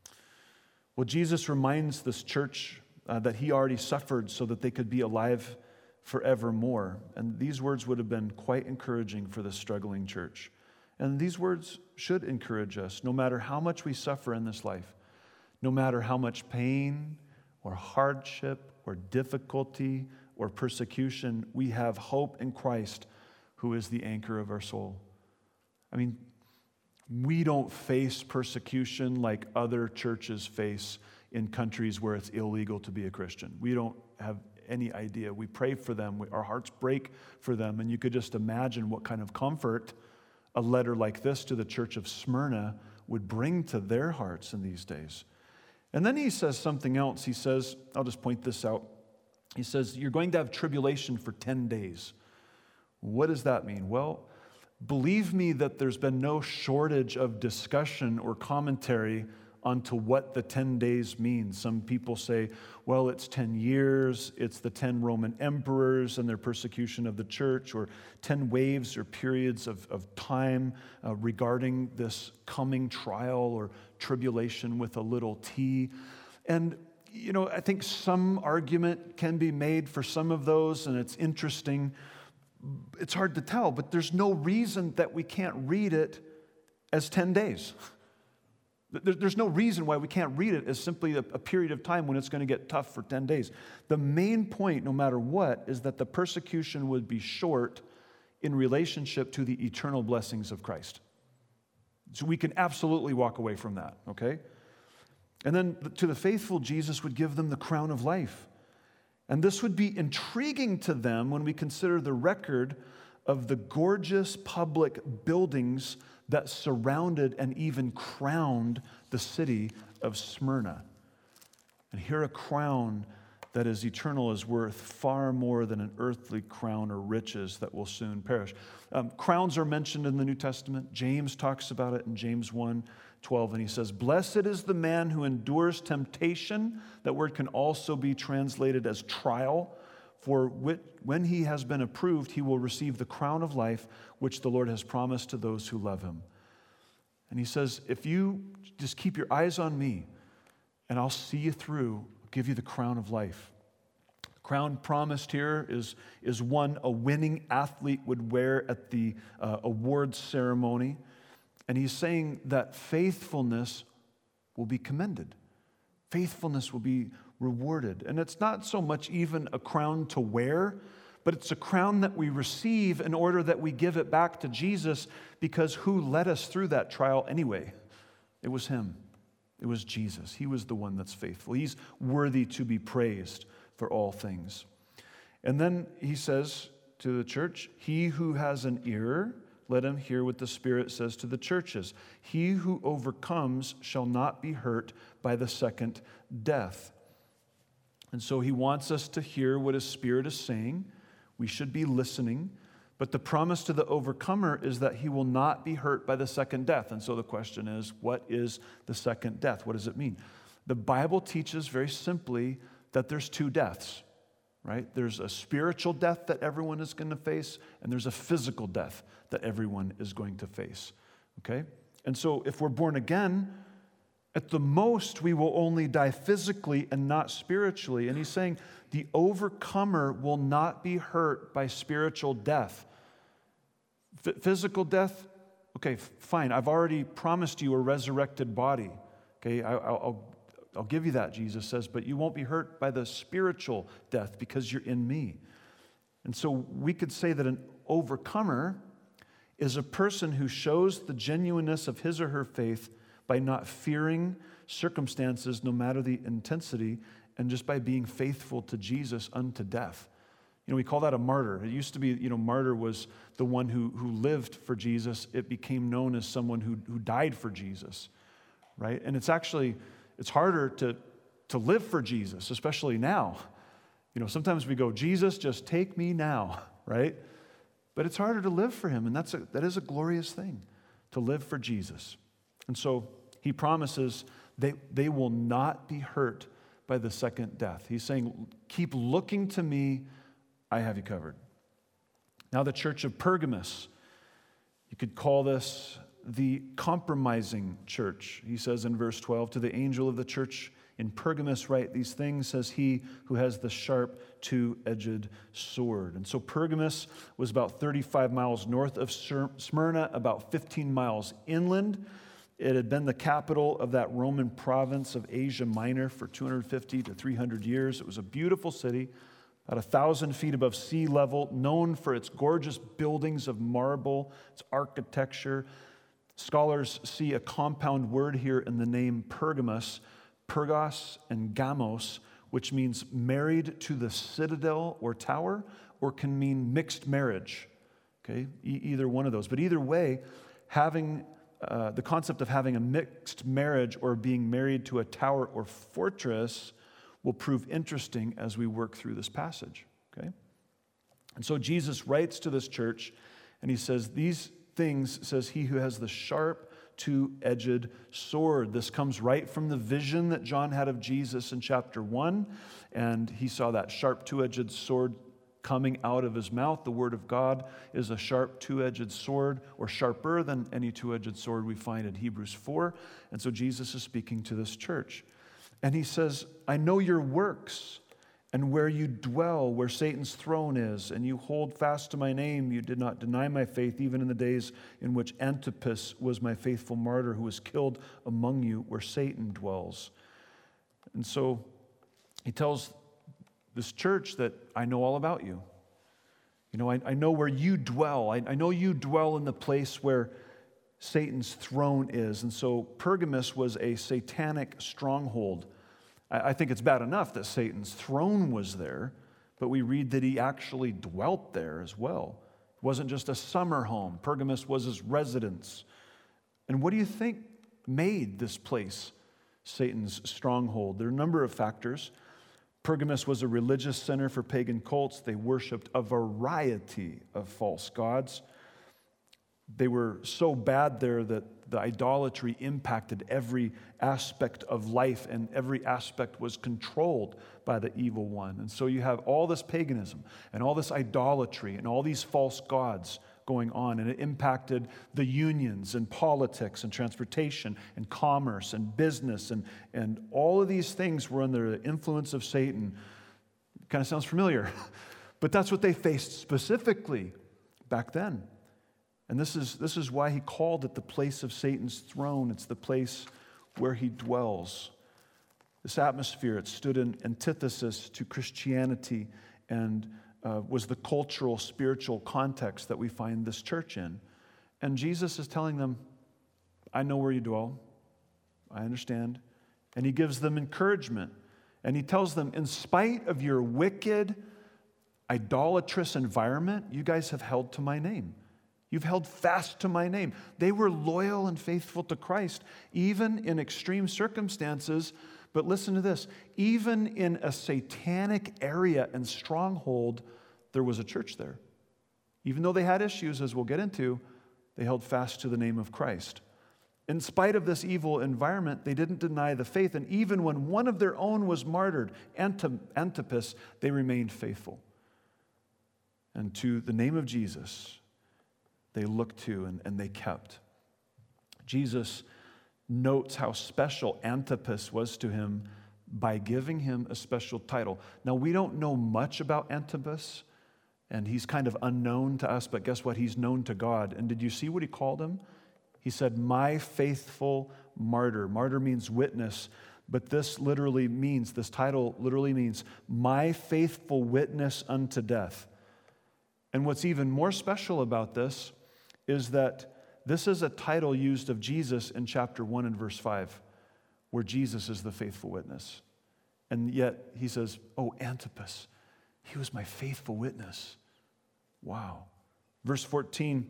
Well, Jesus reminds this church uh, that He already suffered so that they could be alive forevermore. And these words would have been quite encouraging for this struggling church. And these words should encourage us, no matter how much we suffer in this life, no matter how much pain or hardship or difficulty or persecution, we have hope in Christ, who is the anchor of our soul. I mean, we don't face persecution like other churches face in countries where it's illegal to be a Christian. We don't have any idea. We pray for them. We, our hearts break for them. And you could just imagine what kind of comfort a letter like this to the church of Smyrna would bring to their hearts in these days. And then he says something else. He says, I'll just point this out. He says, you're going to have tribulation for ten days. What does that mean? Well, believe me that there's been no shortage of discussion or commentary onto what the ten days means. Some people say, well, it's ten years, it's the ten Roman emperors and their persecution of the church, or ten waves or periods of, of time uh, regarding this coming trial or tribulation with a little t. And, you know, I think some argument can be made for some of those, and it's interesting. It's hard to tell, but there's no reason that we can't read it as ten days. There's no reason why we can't read it as simply a, a period of time when it's going to get tough for ten days. The main point, no matter what, is that the persecution would be short in relationship to the eternal blessings of Christ. So we can absolutely walk away from that, okay? And then to the faithful, Jesus would give them the crown of life. And this would be intriguing to them when we consider the record of the gorgeous public buildings that surrounded and even crowned the city of Smyrna. And here a crown that is eternal is worth far more than an earthly crown or riches that will soon perish. Um, crowns are mentioned in the New Testament. James talks about it in James one twelve, and he says, blessed is the man who endures temptation. That word can also be translated as trial. For when he has been approved, he will receive the crown of life, which the Lord has promised to those who love him. And he says, if you just keep your eyes on me, and I'll see you through, I'll give you the crown of life. The crown promised here is, is one a winning athlete would wear at the uh, awards ceremony. And he's saying that faithfulness will be commended. Faithfulness will be rewarded. And it's not so much even a crown to wear, but it's a crown that we receive in order that we give it back to Jesus, because who led us through that trial anyway? It was Him. It was Jesus. He was the one that's faithful. He's worthy to be praised for all things. And then he says to the church, he who has an ear, let him hear what the Spirit says to the churches. He who overcomes shall not be hurt by the second death. And so he wants us to hear what His Spirit is saying. We should be listening. But the promise to the overcomer is that he will not be hurt by the second death. And so the question is, what is the second death? What does it mean? The Bible teaches very simply that there's two deaths, right? There's a spiritual death that everyone is going to face, and there's a physical death that everyone is going to face, okay? And so if we're born again, at the most, we will only die physically and not spiritually. And he's saying the overcomer will not be hurt by spiritual death. F- physical death, okay, f- fine. I've already promised you a resurrected body. Okay, I, I'll, I'll, I'll give you that, Jesus says, but you won't be hurt by the spiritual death because you're in me. And so we could say that an overcomer is a person who shows the genuineness of his or her faith by not fearing circumstances, no matter the intensity, and just by being faithful to Jesus unto death. You know, we call that a martyr. It used to be, you know, martyr was the one who, who lived for Jesus. It became known as someone who, who died for Jesus, right? And it's actually, it's harder to, to live for Jesus, especially now. You know, sometimes we go, Jesus, just take me now, right? But it's harder to live for him, and that's a, that is a glorious thing, to live for Jesus. And so he promises they, they will not be hurt by the second death. He's saying, keep looking to me, I have you covered. Now the church of Pergamos, you could call this the compromising church. He says in verse twelve, to the angel of the church in Pergamos write these things, says he who has the sharp two-edged sword. And so Pergamos was about thirty-five miles north of Smyrna, about fifteen miles inland. It had been the capital of that Roman province of Asia Minor for two hundred fifty to three hundred years. It was a beautiful city, about a thousand feet above sea level, known for its gorgeous buildings of marble, its architecture. Scholars see a compound word here in the name Pergamos, Pergos and Gamos, which means married to the citadel or tower, or can mean mixed marriage. Okay, e- either one of those. But either way, having uh, the concept of having a mixed marriage or being married to a tower or fortress will prove interesting as we work through this passage. Okay, and so Jesus writes to this church, and he says, "These things," says he who has the sharp two-edged sword. This comes right from the vision that John had of Jesus in chapter one, and he saw that sharp two-edged sword coming out of his mouth. The word of God is a sharp two-edged sword, or sharper than any two-edged sword we find in Hebrews four, and so Jesus is speaking to this church. And he says, I know your works and where you dwell, where Satan's throne is, and you hold fast to my name. You did not deny my faith, even in the days in which Antipas was my faithful martyr, who was killed among you, where Satan dwells. And so he tells this church that I know all about you. You know, I, I know where you dwell. I, I know you dwell in the place where Satan's throne is. And so Pergamos was a satanic stronghold. I think it's bad enough that Satan's throne was there, but we read that he actually dwelt there as well. It wasn't just a summer home. Pergamos was his residence. And what do you think made this place Satan's stronghold? There are a number of factors. Pergamos was a religious center for pagan cults. They worshiped a variety of false gods. They were so bad there that the idolatry impacted every aspect of life, and every aspect was controlled by the evil one. And so you have all this paganism and all this idolatry and all these false gods going on, and it impacted the unions and politics and transportation and commerce and business, and, and all of these things were under the influence of Satan. It kind of sounds familiar, but that's what they faced specifically back then. And this is, this is why he called it the place of Satan's throne. It's the place where he dwells. This atmosphere, it stood in antithesis to Christianity and uh, was the cultural, spiritual context that we find this church in. And Jesus is telling them, I know where you dwell. I understand. And he gives them encouragement. And he tells them, in spite of your wicked, idolatrous environment, you guys have held to my name. You've held fast to my name. They were loyal and faithful to Christ, even in extreme circumstances. But listen to this. Even in a satanic area and stronghold, there was a church there. Even though they had issues, as we'll get into, they held fast to the name of Christ. In spite of this evil environment, they didn't deny the faith. And even when one of their own was martyred, Antipas, they remained faithful. And to the name of Jesus, they looked to and, and they kept. Jesus notes how special Antipas was to him by giving him a special title. Now, we don't know much about Antipas, and he's kind of unknown to us, but guess what? He's known to God. And did you see what he called him? He said, my faithful martyr. Martyr means witness, but this literally means, this title literally means, my faithful witness unto death. And what's even more special about this is that this is a title used of Jesus in chapter one and verse five, where Jesus is the faithful witness. And yet he says, oh, Antipas, he was my faithful witness. Wow. Verse fourteen,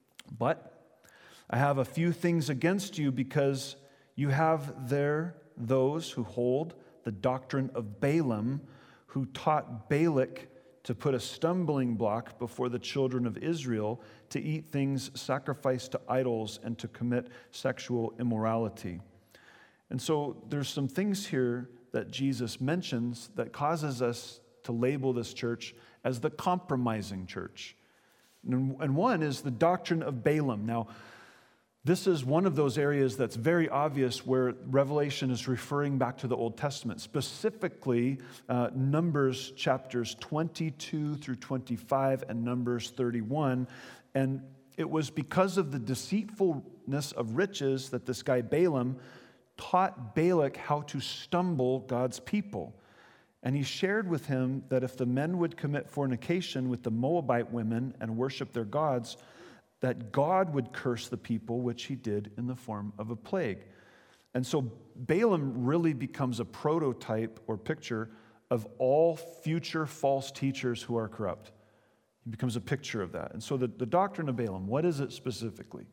but I have a few things against you because you have there those who hold the doctrine of Balaam, who taught Balak to put a stumbling block before the children of Israel to eat things sacrificed to idols and to commit sexual immorality. And so there's some things here that Jesus mentions that causes us to label this church as the compromising church. And one is the doctrine of Balaam. Now, this is one of those areas that's very obvious where Revelation is referring back to the Old Testament, specifically uh, Numbers chapters twenty-two through twenty-five and Numbers thirty-one. And it was because of the deceitfulness of riches that this guy Balaam taught Balak how to stumble God's people. And he shared with him that if the men would commit fornication with the Moabite women and worship their gods, that God would curse the people, which he did in the form of a plague. And so Balaam really becomes a prototype or picture of all future false teachers who are corrupt. He becomes a picture of that. And so the, the doctrine of Balaam, what is it specifically?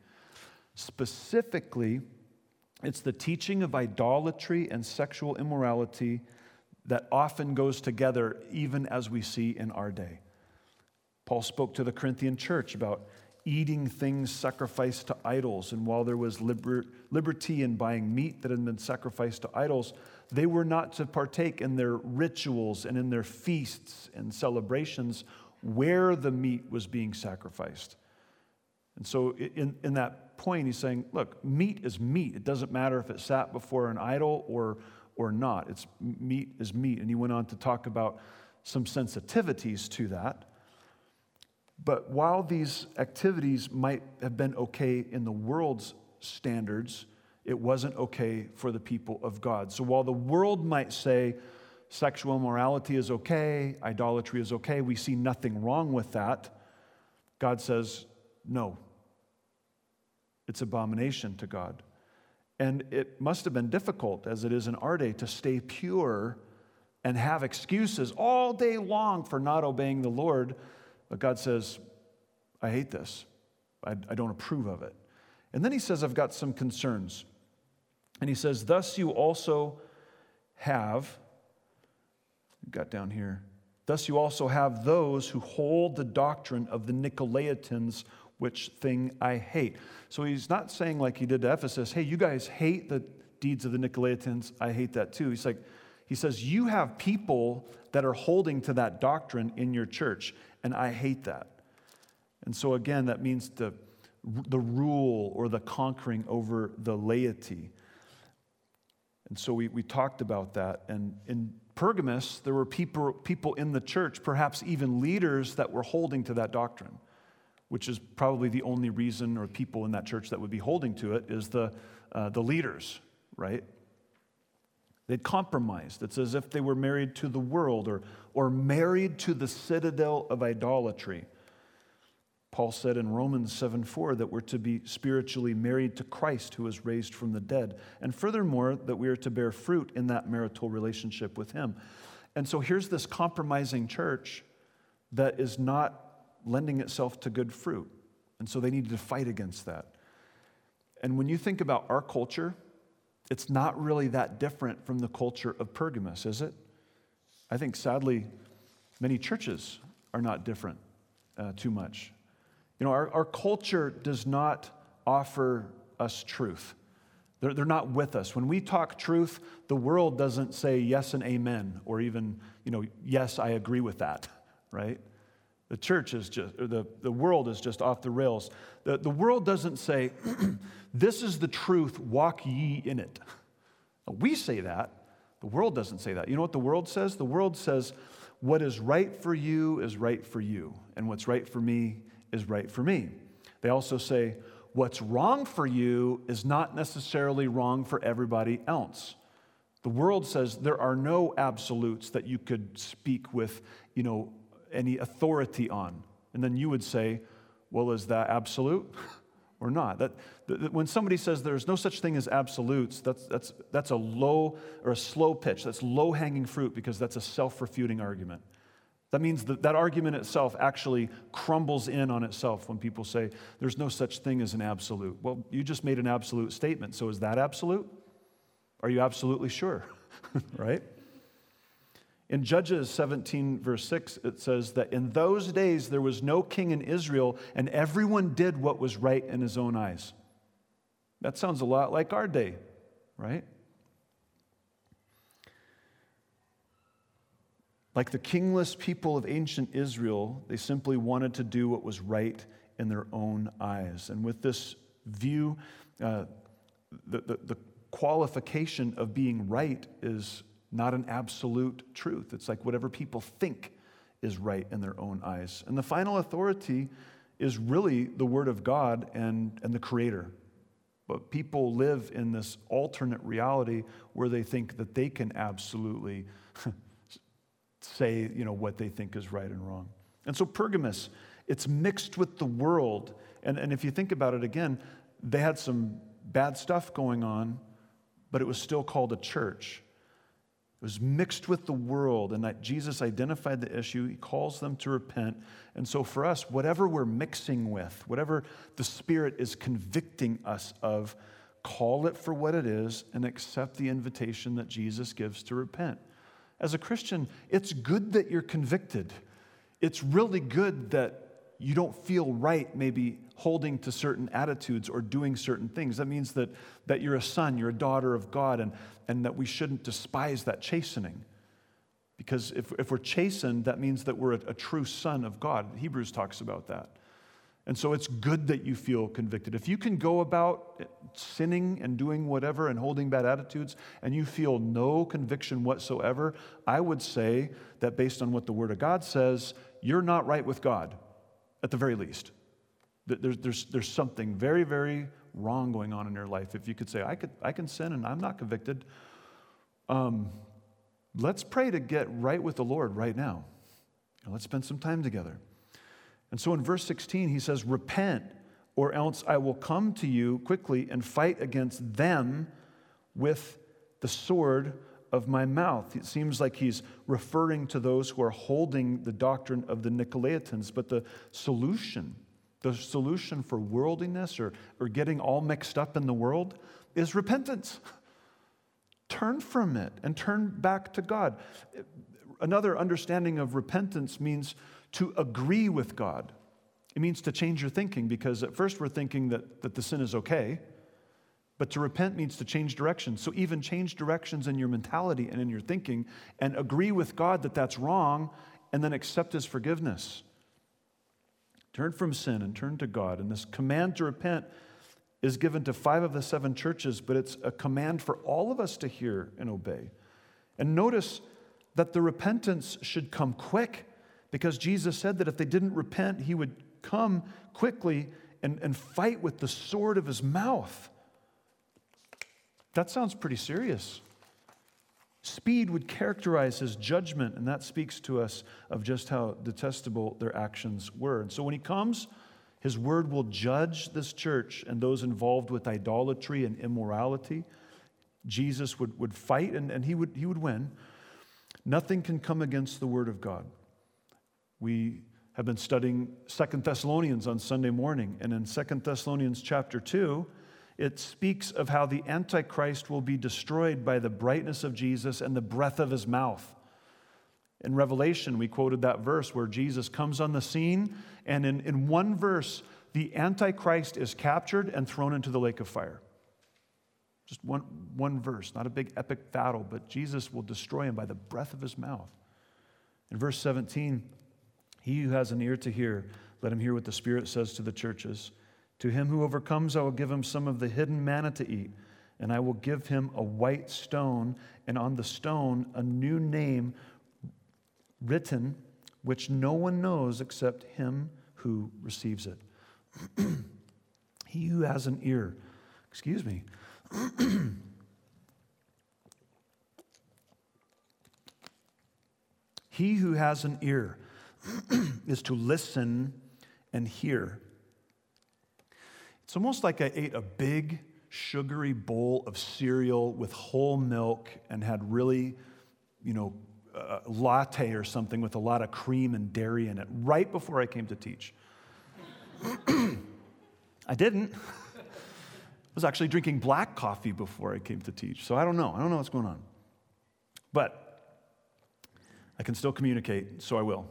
Specifically, it's the teaching of idolatry and sexual immorality that often goes together, even as we see in our day. Paul spoke to the Corinthian church about eating things sacrificed to idols, and while there was liber- liberty in buying meat that had been sacrificed to idols, they were not to partake in their rituals and in their feasts and celebrations where the meat was being sacrificed. And so in, in that point, he's saying, look, meat is meat. It doesn't matter if it sat before an idol or, or not. It's meat is meat. And he went on to talk about some sensitivities to that. But while these activities might have been okay in the world's standards, it wasn't okay for the people of God. So while the world might say sexual immorality is okay, idolatry is okay, we see nothing wrong with that, God says, no, it's abomination to God. And it must have been difficult, as it is in our day, to stay pure and have excuses all day long for not obeying the Lord. But God says, I hate this. I, I don't approve of it. And then he says, I've got some concerns. And he says, thus you also have, got down here, thus you also have those who hold the doctrine of the Nicolaitans, which thing I hate. So he's not saying like he did to Ephesus, hey, you guys hate the deeds of the Nicolaitans, I hate that too. He's like, he says, you have people that are holding to that doctrine in your church, and I hate that. And so again, that means the, the rule or the conquering over the laity. And so we, we talked about that. And in Pergamos, there were people, people in the church, perhaps even leaders, that were holding to that doctrine, which is probably the only reason, or people in that church that would be holding to it, is the, uh, the leaders, right? They'd compromised. It's as if they were married to the world or, or married to the citadel of idolatry. Paul said in Romans seven four that we're to be spiritually married to Christ who was raised from the dead. And furthermore, that we are to bear fruit in that marital relationship with him. And so here's this compromising church that is not lending itself to good fruit. And so they needed to fight against that. And when you think about our culture, it's not really that different from the culture of Pergamos, is it? I think, sadly, many churches are not different uh, too much. You know, our, our culture does not offer us truth. They're, they're not with us. When we talk truth, the world doesn't say yes and amen, or even, you know, yes, I agree with that, right? The church is just, or the, the world is just off the rails. The, the world doesn't say, this is the truth, walk ye in it. We say that. The world doesn't say that. You know what the world says? The world says, what is right for you is right for you, and what's right for me is right for me. They also say, what's wrong for you is not necessarily wrong for everybody else. The world says there are no absolutes that you could speak with, you know, any authority on. And then you would say, well, is that absolute or not? That, that when somebody says there's no such thing as absolutes, that's that's that's a low or a slow pitch. That's low-hanging fruit because that's a self-refuting argument. That means that that argument itself actually crumbles in on itself when people say there's no such thing as an absolute. Well, you just made an absolute statement, so is that absolute? Are you absolutely sure? Right? In Judges seventeen, verse six, it says that in those days there was no king in Israel, and everyone did what was right in his own eyes. That sounds a lot like our day, right? Like the kingless people of ancient Israel, they simply wanted to do what was right in their own eyes. And with this view, uh, the, the, the qualification of being right is not an absolute truth. It's like whatever people think is right in their own eyes. And the final authority is really the Word of God and, and the Creator. But people live in this alternate reality where they think that they can absolutely say, you know, what they think is right and wrong. And so Pergamos, it's mixed with the world. And, and if you think about it again, they had some bad stuff going on, but it was still called a church. It was mixed with the world, and that Jesus identified the issue. He calls them to repent. And so for us, whatever we're mixing with, whatever the Spirit is convicting us of, call it for what it is and accept the invitation that Jesus gives to repent. As a Christian, it's good that you're convicted. It's really good that you don't feel right maybe holding to certain attitudes or doing certain things. That means that, that you're a son, you're a daughter of God, and, and that we shouldn't despise that chastening. Because if, if we're chastened, that means that we're a, a true son of God. Hebrews talks about that. And so it's good that you feel convicted. If you can go about sinning and doing whatever and holding bad attitudes and you feel no conviction whatsoever, I would say that based on what the Word of God says, you're not right with God, at the very least. There's, there's, there's something very, very wrong going on in your life. If you could say, I could, I can sin and I'm not convicted, um, let's pray to get right with the Lord right now. And let's spend some time together. And so in verse sixteen, he says, repent, or else I will come to you quickly and fight against them with the sword of my mouth. It seems like he's referring to those who are holding the doctrine of the Nicolaitans, but the solution, the solution for worldliness or, or getting all mixed up in the world is repentance. Turn from it and turn back to God. Another understanding of repentance means to agree with God. It means to change your thinking, because at first we're thinking that, that the sin is okay, but to repent means to change directions. So even change directions in your mentality and in your thinking and agree with God that that's wrong and then accept His forgiveness. Turn from sin and turn to God. And this command to repent is given to five of the seven churches, but it's a command for all of us to hear and obey. And notice that the repentance should come quick, because Jesus said that if they didn't repent, He would come quickly and, and fight with the sword of His mouth. That sounds pretty serious. Speed would characterize His judgment, and that speaks to us of just how detestable their actions were. And so when He comes, His word will judge this church and those involved with idolatry and immorality. Jesus would, would fight, and, and he would, he would win. Nothing can come against the word of God. We have been studying Second Thessalonians on Sunday morning, and in Second Thessalonians chapter two, it speaks of how the Antichrist will be destroyed by the brightness of Jesus and the breath of His mouth. In Revelation, we quoted that verse where Jesus comes on the scene, and in, in one verse, the Antichrist is captured and thrown into the lake of fire. Just one, one verse, not a big epic battle, but Jesus will destroy him by the breath of His mouth. In verse seventeen, he who has an ear to hear, let him hear what the Spirit says to the churches. To him who overcomes, I will give him some of the hidden manna to eat, and I will give him a white stone, and on the stone a new name written, which no one knows except him who receives it. He who has an ear, excuse me. He who has an ear is to listen and hear. It's almost like I ate a big, sugary bowl of cereal with whole milk and had really, you know, a latte or something with a lot of cream and dairy in it right before I came to teach. I didn't. I was actually drinking black coffee before I came to teach. So I don't know. I don't know what's going on. But I can still communicate, so I will.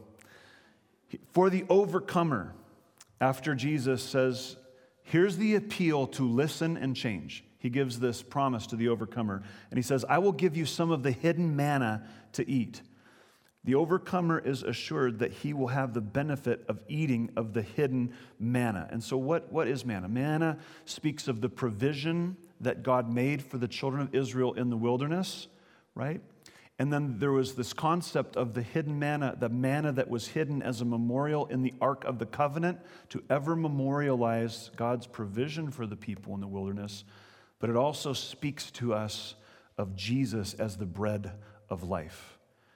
For the overcomer, after Jesus says, here's the appeal to listen and change. He gives this promise to the overcomer. And he says, I will give you some of the hidden manna to eat. The overcomer is assured that he will have the benefit of eating of the hidden manna. And so what, what is manna? Manna speaks of the provision that God made for the children of Israel in the wilderness, right? And then there was this concept of the hidden manna, the manna that was hidden as a memorial in the Ark of the Covenant to ever memorialize God's provision for the people in the wilderness. But it also speaks to us of Jesus as the bread of life.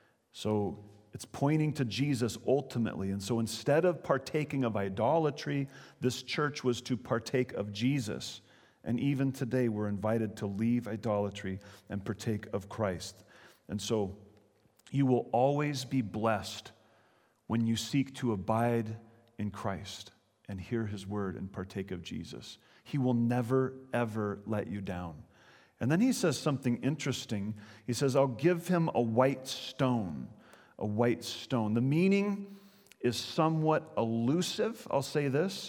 So it's pointing to Jesus ultimately. And so instead of partaking of idolatry, this church was to partake of Jesus. And even today, we're invited to leave idolatry and partake of Christ. And so you will always be blessed when you seek to abide in Christ and hear his word and partake of Jesus. He will never, ever let you down. And then he says something interesting. He says, I'll give him a white stone, a white stone. The meaning is somewhat elusive, I'll say this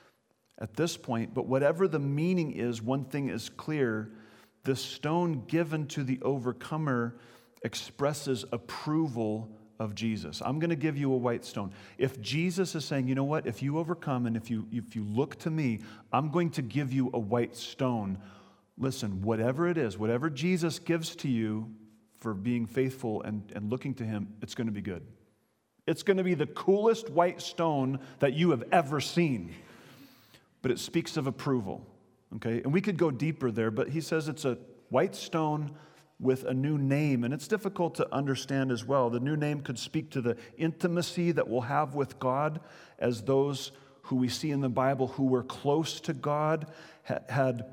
at this point, but whatever the meaning is, one thing is clear. The stone given to the overcomer expresses approval of Jesus. I'm going to give you a white stone. If Jesus is saying, you know what, if you overcome and if you if you look to me, I'm going to give you a white stone. Listen, whatever it is, whatever Jesus gives to you for being faithful and, and looking to him, it's going to be good. It's going to be the coolest white stone that you have ever seen. But it speaks of approval, okay? And we could go deeper there, but he says it's a white stone with a new name, and it's difficult to understand as well. The new name could speak to the intimacy that we'll have with God as those who we see in the Bible who were close to God ha- had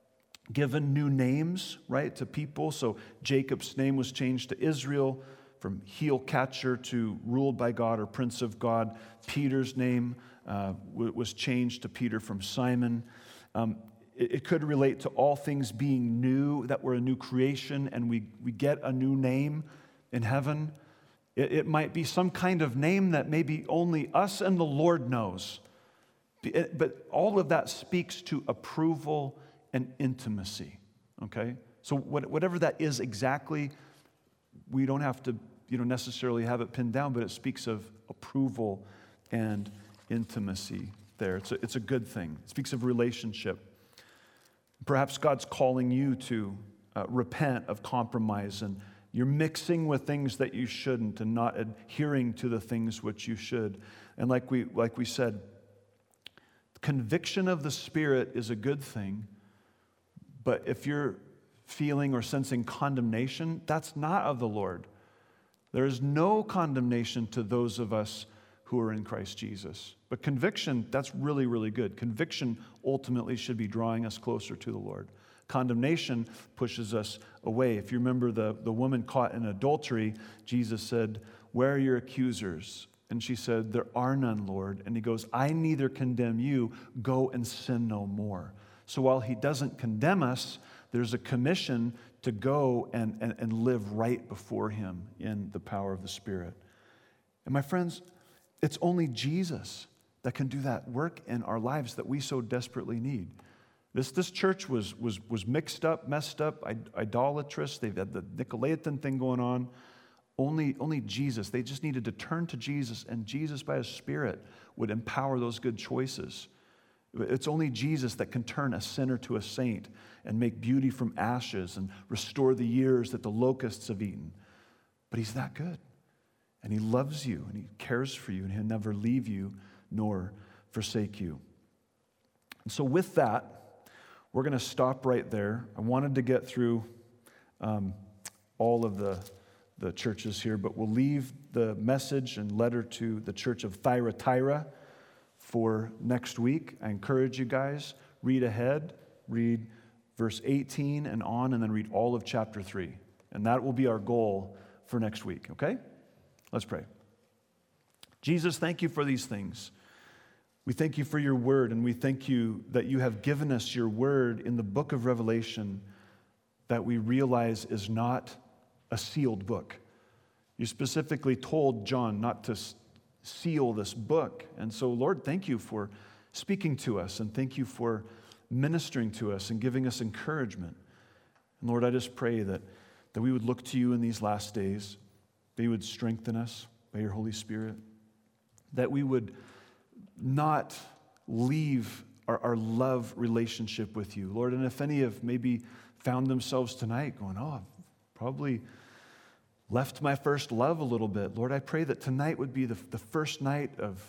given new names, right, to people. So Jacob's name was changed to Israel, from heel catcher to ruled by God or prince of God. Peter's name uh, w- was changed to Peter from Simon. Um, It could relate to all things being new, that we're a new creation and we, we get a new name in heaven. It, it might be some kind of name that maybe only us and the Lord knows. But all of that speaks to approval and intimacy, okay? So what, whatever that is exactly, we don't have to you know, necessarily have it pinned down, but it speaks of approval and intimacy there. It's a, it's a good thing. It speaks of relationship. Perhaps God's calling you to uh, repent of compromise, and you're mixing with things that you shouldn't and not adhering to the things which you should. And like we like we said, conviction of the Spirit is a good thing, but if you're feeling or sensing condemnation, that's not of the Lord. There is no condemnation to those of us who are in Christ Jesus. But conviction, that's really, really good. Conviction ultimately should be drawing us closer to the Lord. Condemnation pushes us away. If you remember the, the woman caught in adultery, Jesus said, "Where are your accusers?" And she said, "There are none, Lord." And he goes, "I neither condemn you. Go and sin no more." So while he doesn't condemn us, there's a commission to go and, and, and live right before him in the power of the Spirit. And my friends, it's only Jesus that can do that work in our lives that we so desperately need. This, this church was, was, was mixed up, messed up, idolatrous. They've had the Nicolaitan thing going on. Only, only Jesus. They just needed to turn to Jesus, and Jesus by his Spirit would empower those good choices. It's only Jesus that can turn a sinner to a saint and make beauty from ashes and restore the years that the locusts have eaten. But he's that good. And he loves you, and he cares for you, and he'll never leave you nor forsake you. And so with that, we're going to stop right there. I wanted to get through um, all of the, the churches here, but we'll leave the message and letter to the church of Thyatira for next week. I encourage you guys, read ahead, read verse eighteen and on, and then read all of chapter three. And that will be our goal for next week, okay? Let's pray. Jesus, thank you for these things. We thank you for your word, and we thank you that you have given us your word in the book of Revelation that we realize is not a sealed book. You specifically told John not to seal this book. And so, Lord, thank you for speaking to us, and thank you for ministering to us and giving us encouragement. And Lord, I just pray that, that we would look to you in these last days, that you would strengthen us by your Holy Spirit, that we would not leave our, our love relationship with you, Lord. And if any have maybe found themselves tonight going, oh, I've probably left my first love a little bit, Lord, I pray that tonight would be the, the first night of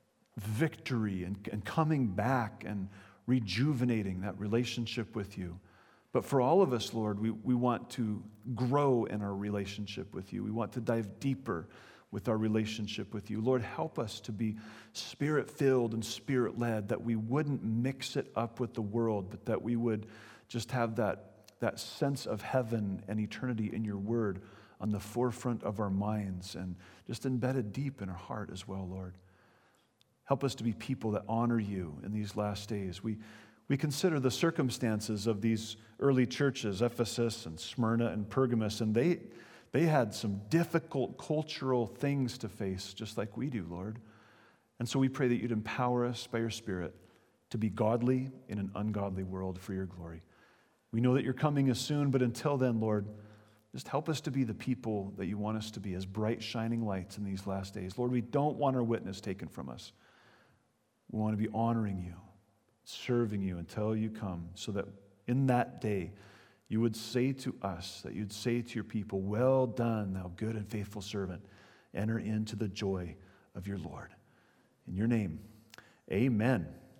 victory and, and coming back and rejuvenating that relationship with you. But for all of us, Lord, we, we want to grow in our relationship with you. We want to dive deeper with our relationship with you. Lord, help us to be Spirit-filled and Spirit-led, that we wouldn't mix it up with the world, but that we would just have that, that sense of heaven and eternity in your word on the forefront of our minds and just embedded deep in our heart as well, Lord. Help us to be people that honor you in these last days. We We consider the circumstances of these early churches, Ephesus and Smyrna and Pergamos, and they, they had some difficult cultural things to face, just like we do, Lord. And so we pray that you'd empower us by your Spirit to be godly in an ungodly world for your glory. We know that you're coming as soon, but until then, Lord, just help us to be the people that you want us to be, as bright, shining lights in these last days. Lord, we don't want our witness taken from us. We want to be honoring you, serving you until you come, so that in that day you would say to us, that you'd say to your people, well done, thou good and faithful servant. Enter into the joy of your Lord. In your name, amen.